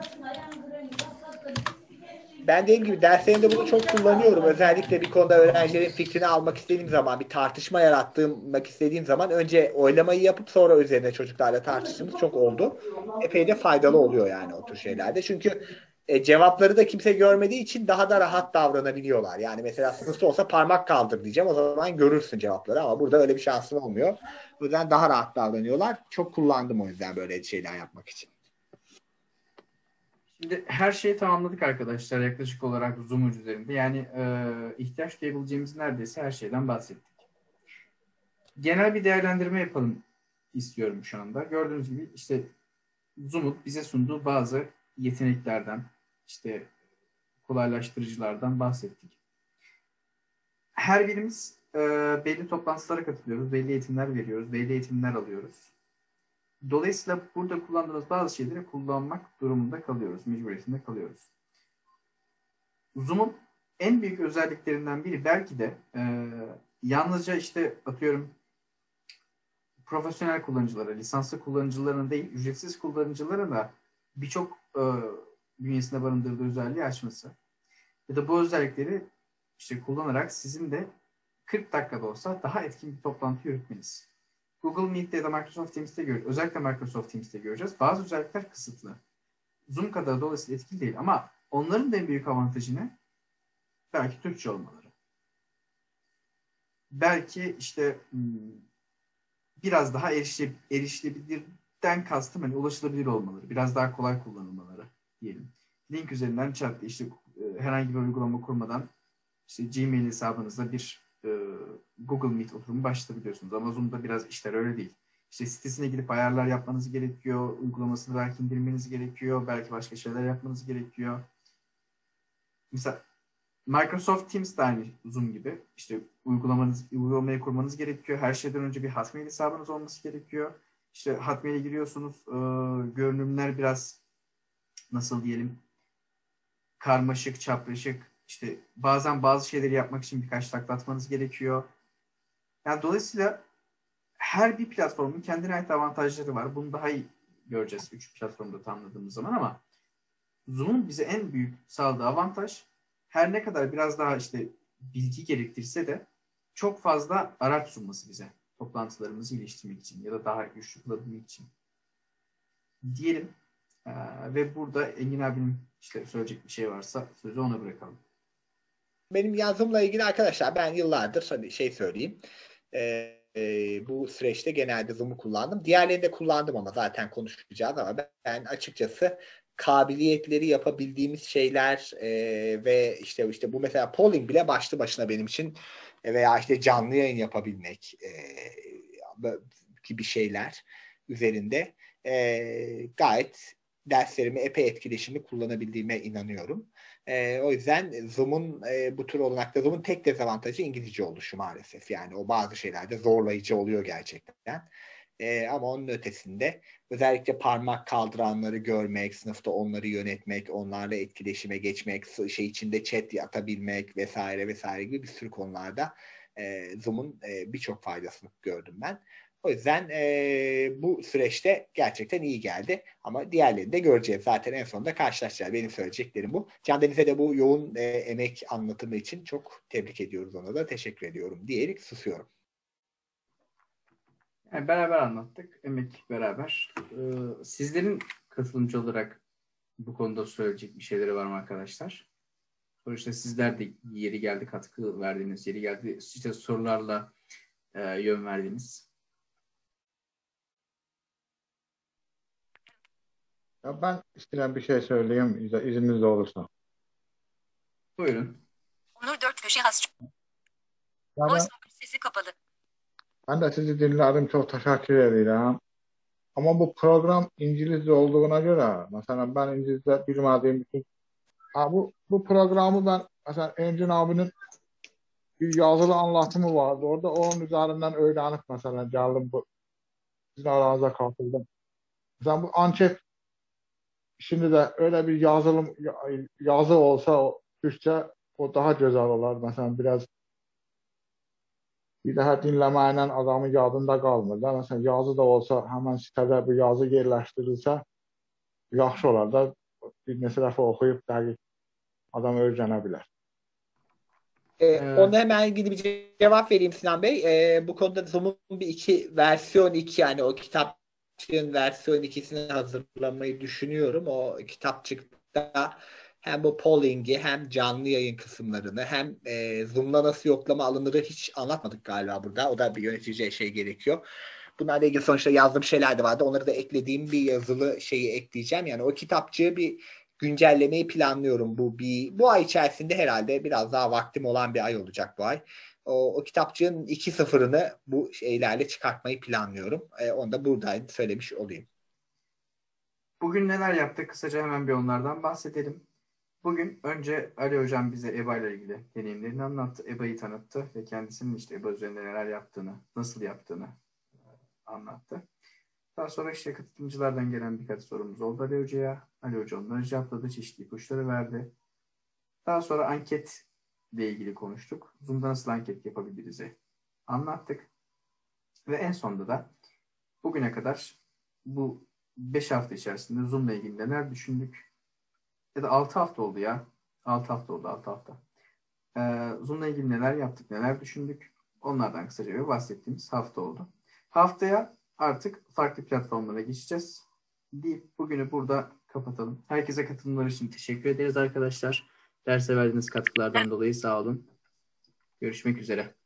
Ben dediğim gibi derslerimde bunu çok kullanıyorum. Özellikle bir konuda öğrencilerin fikrini almak istediğim zaman, bir tartışma yarattırmak istediğim zaman önce oylamayı yapıp sonra üzerine çocuklarla tartıştığımız çok oldu. Epey de faydalı oluyor yani o tür şeylerde. Çünkü e, cevapları da kimse görmediği için daha da rahat davranabiliyorlar. Yani mesela sınıfta olsa parmak kaldır diyeceğim. O zaman görürsün cevapları ama burada öyle bir şansın olmuyor. O yüzden daha rahat davranıyorlar. Çok kullandım o yüzden böyle şeyler yapmak için. Şimdi her şeyi tamamladık arkadaşlar yaklaşık olarak Zoom üzerinde. Yani e, ihtiyaç duyabileceğimiz neredeyse her şeyden bahsettik. Genel bir değerlendirme yapalım istiyorum şu anda. Gördüğünüz gibi işte Zoom'un bize sunduğu bazı yeteneklerden, işte kolaylaştırıcılardan bahsettik. Her birimiz e, belli toplantılara katılıyoruz, belli eğitimler veriyoruz, belli eğitimler alıyoruz. Dolayısıyla burada kullandığımız bazı şeyleri kullanmak durumunda kalıyoruz, mecburiyetinde kalıyoruz. Zoom'un en büyük özelliklerinden biri belki de e, yalnızca işte atıyorum profesyonel kullanıcılara, lisanslı kullanıcıların değil, ücretsiz kullanıcıların da birçok e, bünyesinde barındırdığı özelliği açması. Ya da bu özellikleri işte kullanarak sizin de kırk dakikada olsa daha etkin bir toplantı yürütmeniz. Google Meet'te ya da Microsoft Teams'te göreceğiz. Özellikle Microsoft Teams'te göreceğiz. Bazı özellikler kısıtlı. Zoom kadar dolayısıyla etkili değil ama onların da en büyük avantajı ne? Belki Türkçe olmaları. Belki işte biraz daha erişile, erişilebilirden kastım hani ulaşılabilir olmaları. Biraz daha kolay kullanılmaları diyelim. Link üzerinden chat işte herhangi bir uygulama kurmadan işte Gmail hesabınızda bir e, Google Meet oturumu başlatabiliyorsunuz. Ama Zoom'da biraz işler öyle değil. İşte sitesine gidip ayarlar yapmanız gerekiyor. Uygulamasını belki indirmeniz gerekiyor. Belki başka şeyler yapmanız gerekiyor. Mesela Microsoft Teams de aynı Zoom gibi. İşte uygulamanız, uygulamayı kurmanız gerekiyor. Her şeyden önce bir Hotmail hesabınız olması gerekiyor. İşte Hotmail'e giriyorsunuz. E, görünümler biraz nasıl diyelim, karmaşık, çapraşık, işte bazen bazı şeyleri yapmak için birkaç takla atmanız gerekiyor. Yani dolayısıyla her bir platformun kendine ait avantajları var. Bunu daha iyi göreceğiz üç platformda tanımladığımız zaman ama Zoom'un bize en büyük sağladığı avantaj, her ne kadar biraz daha işte bilgi gerektirse de çok fazla araç sunması bize. Toplantılarımızı geliştirmek için ya da daha güçlü kılabilmek için. Diyelim ee, ve burada Engin abinin işte söyleyecek bir şey varsa sözü ona bırakalım. Benim yazımla ilgili arkadaşlar ben yıllardır hani şey söyleyeyim. Ee, e, bu süreçte genelde Zoom'u kullandım. Diğerlerini de kullandım ama zaten konuşacağız ama ben, ben açıkçası kabiliyetleri yapabildiğimiz şeyler e, ve işte işte bu mesela polling bile başlı başına benim için e, veya işte canlı yayın yapabilmek e, gibi şeyler üzerinde e, gayet derslerimi epey etkileşimli kullanabildiğime inanıyorum. E, o yüzden Zoom'un e, bu tür olanakta Zoom'un tek dezavantajı İngilizce oluşu maalesef. Yani o bazı şeylerde zorlayıcı oluyor gerçekten. E, ama onun ötesinde özellikle parmak kaldıranları görmek, sınıfta onları yönetmek, onlarla etkileşime geçmek, şey içinde chat atabilmek vesaire vesaire gibi bir sürü konularda e, Zoom'un e, birçok faydasını gördüm ben. O yüzden e, bu süreçte gerçekten iyi geldi. Ama diğerlerini de göreceğiz. Zaten en sonunda karşılaşacağız. Benim söyleyeceklerim bu. Can Deniz'e de bu yoğun e, emek anlatımı için çok tebrik ediyoruz. Ona da teşekkür ediyorum diyerek susuyorum. Yani beraber anlattık. Emek beraber. Ee, sizlerin katılımcı olarak bu konuda söyleyecek bir şeyleri var mı arkadaşlar? Sonuçta sizler de yeri geldi katkı verdiğiniz, yeri geldi işte sorularla e, yön verdiğiniz. Ya ben isteyen bir şey söyleyeyim iz- izniniz olursa. Buyurun. Onur dört köşe has. Yani Voice over sesi kapalı. ben de sizi dinledim, çok teşekkür ederim. Ama bu program İngilizce olduğuna göre mesela ben İngilizce bilmediğim için ha, bu, bu programı ben mesela Engin abinin bir yazılı anlatımı vardı. Orada onun üzerinden öğrenip mesela geldim bu sizin aranıza katıldım. Mesela bu anket şimdi de öyle bir yazılım yazı olsa o Türkçe o daha güzel olur. Mesela biraz bir daha dinləməklə adamın yadında qalmır da. Mesela yazı da olsa həmən sitədə bu yazı yerləşdirilsə yaxşı olar da. Bir neçə dəfə oxuyub dəqiq adam öyrənə bilər. Ee, Evet. Ona hemen ilgili bir cevap vereyim Sinan Bey. Ee, bu konuda Zoom'un bir iki versiyon iki yani o kitapçığın versiyon ikisini hazırlamayı düşünüyorum. O kitapçıkta hem bu polling'i hem canlı yayın kısımlarını hem e, Zoom'la nasıl yoklama alınırı hiç anlatmadık galiba burada. O da bir yöneticiye şey gerekiyor. Bunlarla ilgili sonuçta yazdığım şeyler de vardı. Onları da eklediğim bir yazılı şeyi ekleyeceğim. Yani o kitapçığı bir güncellemeyi planlıyorum. Bu bir bu ay içerisinde herhalde biraz daha vaktim olan bir ay olacak bu ay. O, o kitapçığın iki sıfırını bu şeylerle çıkartmayı planlıyorum. E, onu da buradan söylemiş olayım. Bugün neler yaptık? Kısaca hemen bir onlardan bahsedelim. Bugün önce Ali Hocam bize E B A ile ilgili deneyimlerini anlattı. E B A'yı tanıttı ve kendisinin işte E B A üzerinde neler yaptığını, nasıl yaptığını anlattı. Daha sonra işte katılımcılardan gelen birkaç sorumuz oldu Ali Hoca'ya. Ali Hoca onları cevapladı, çeşitli ipuçları verdi. Daha sonra anketle ilgili konuştuk. Zoom'da nasıl anket yapabiliriz'i anlattık. Ve en sonunda da bugüne kadar bu beş hafta içerisinde Zoom'la ilgili neler düşündük? Ya da altı hafta oldu ya. altı hafta oldu, altı hafta. Ee, Zoom'la ilgili neler yaptık, neler düşündük? Onlardan kısaca bir bahsettiğimiz hafta oldu. Haftaya artık farklı platformlara geçeceğiz deyip bugünü burada kapatalım. Herkese katılımları için teşekkür ederiz arkadaşlar. Derse verdiğiniz katkılardan dolayı sağ olun. Görüşmek üzere.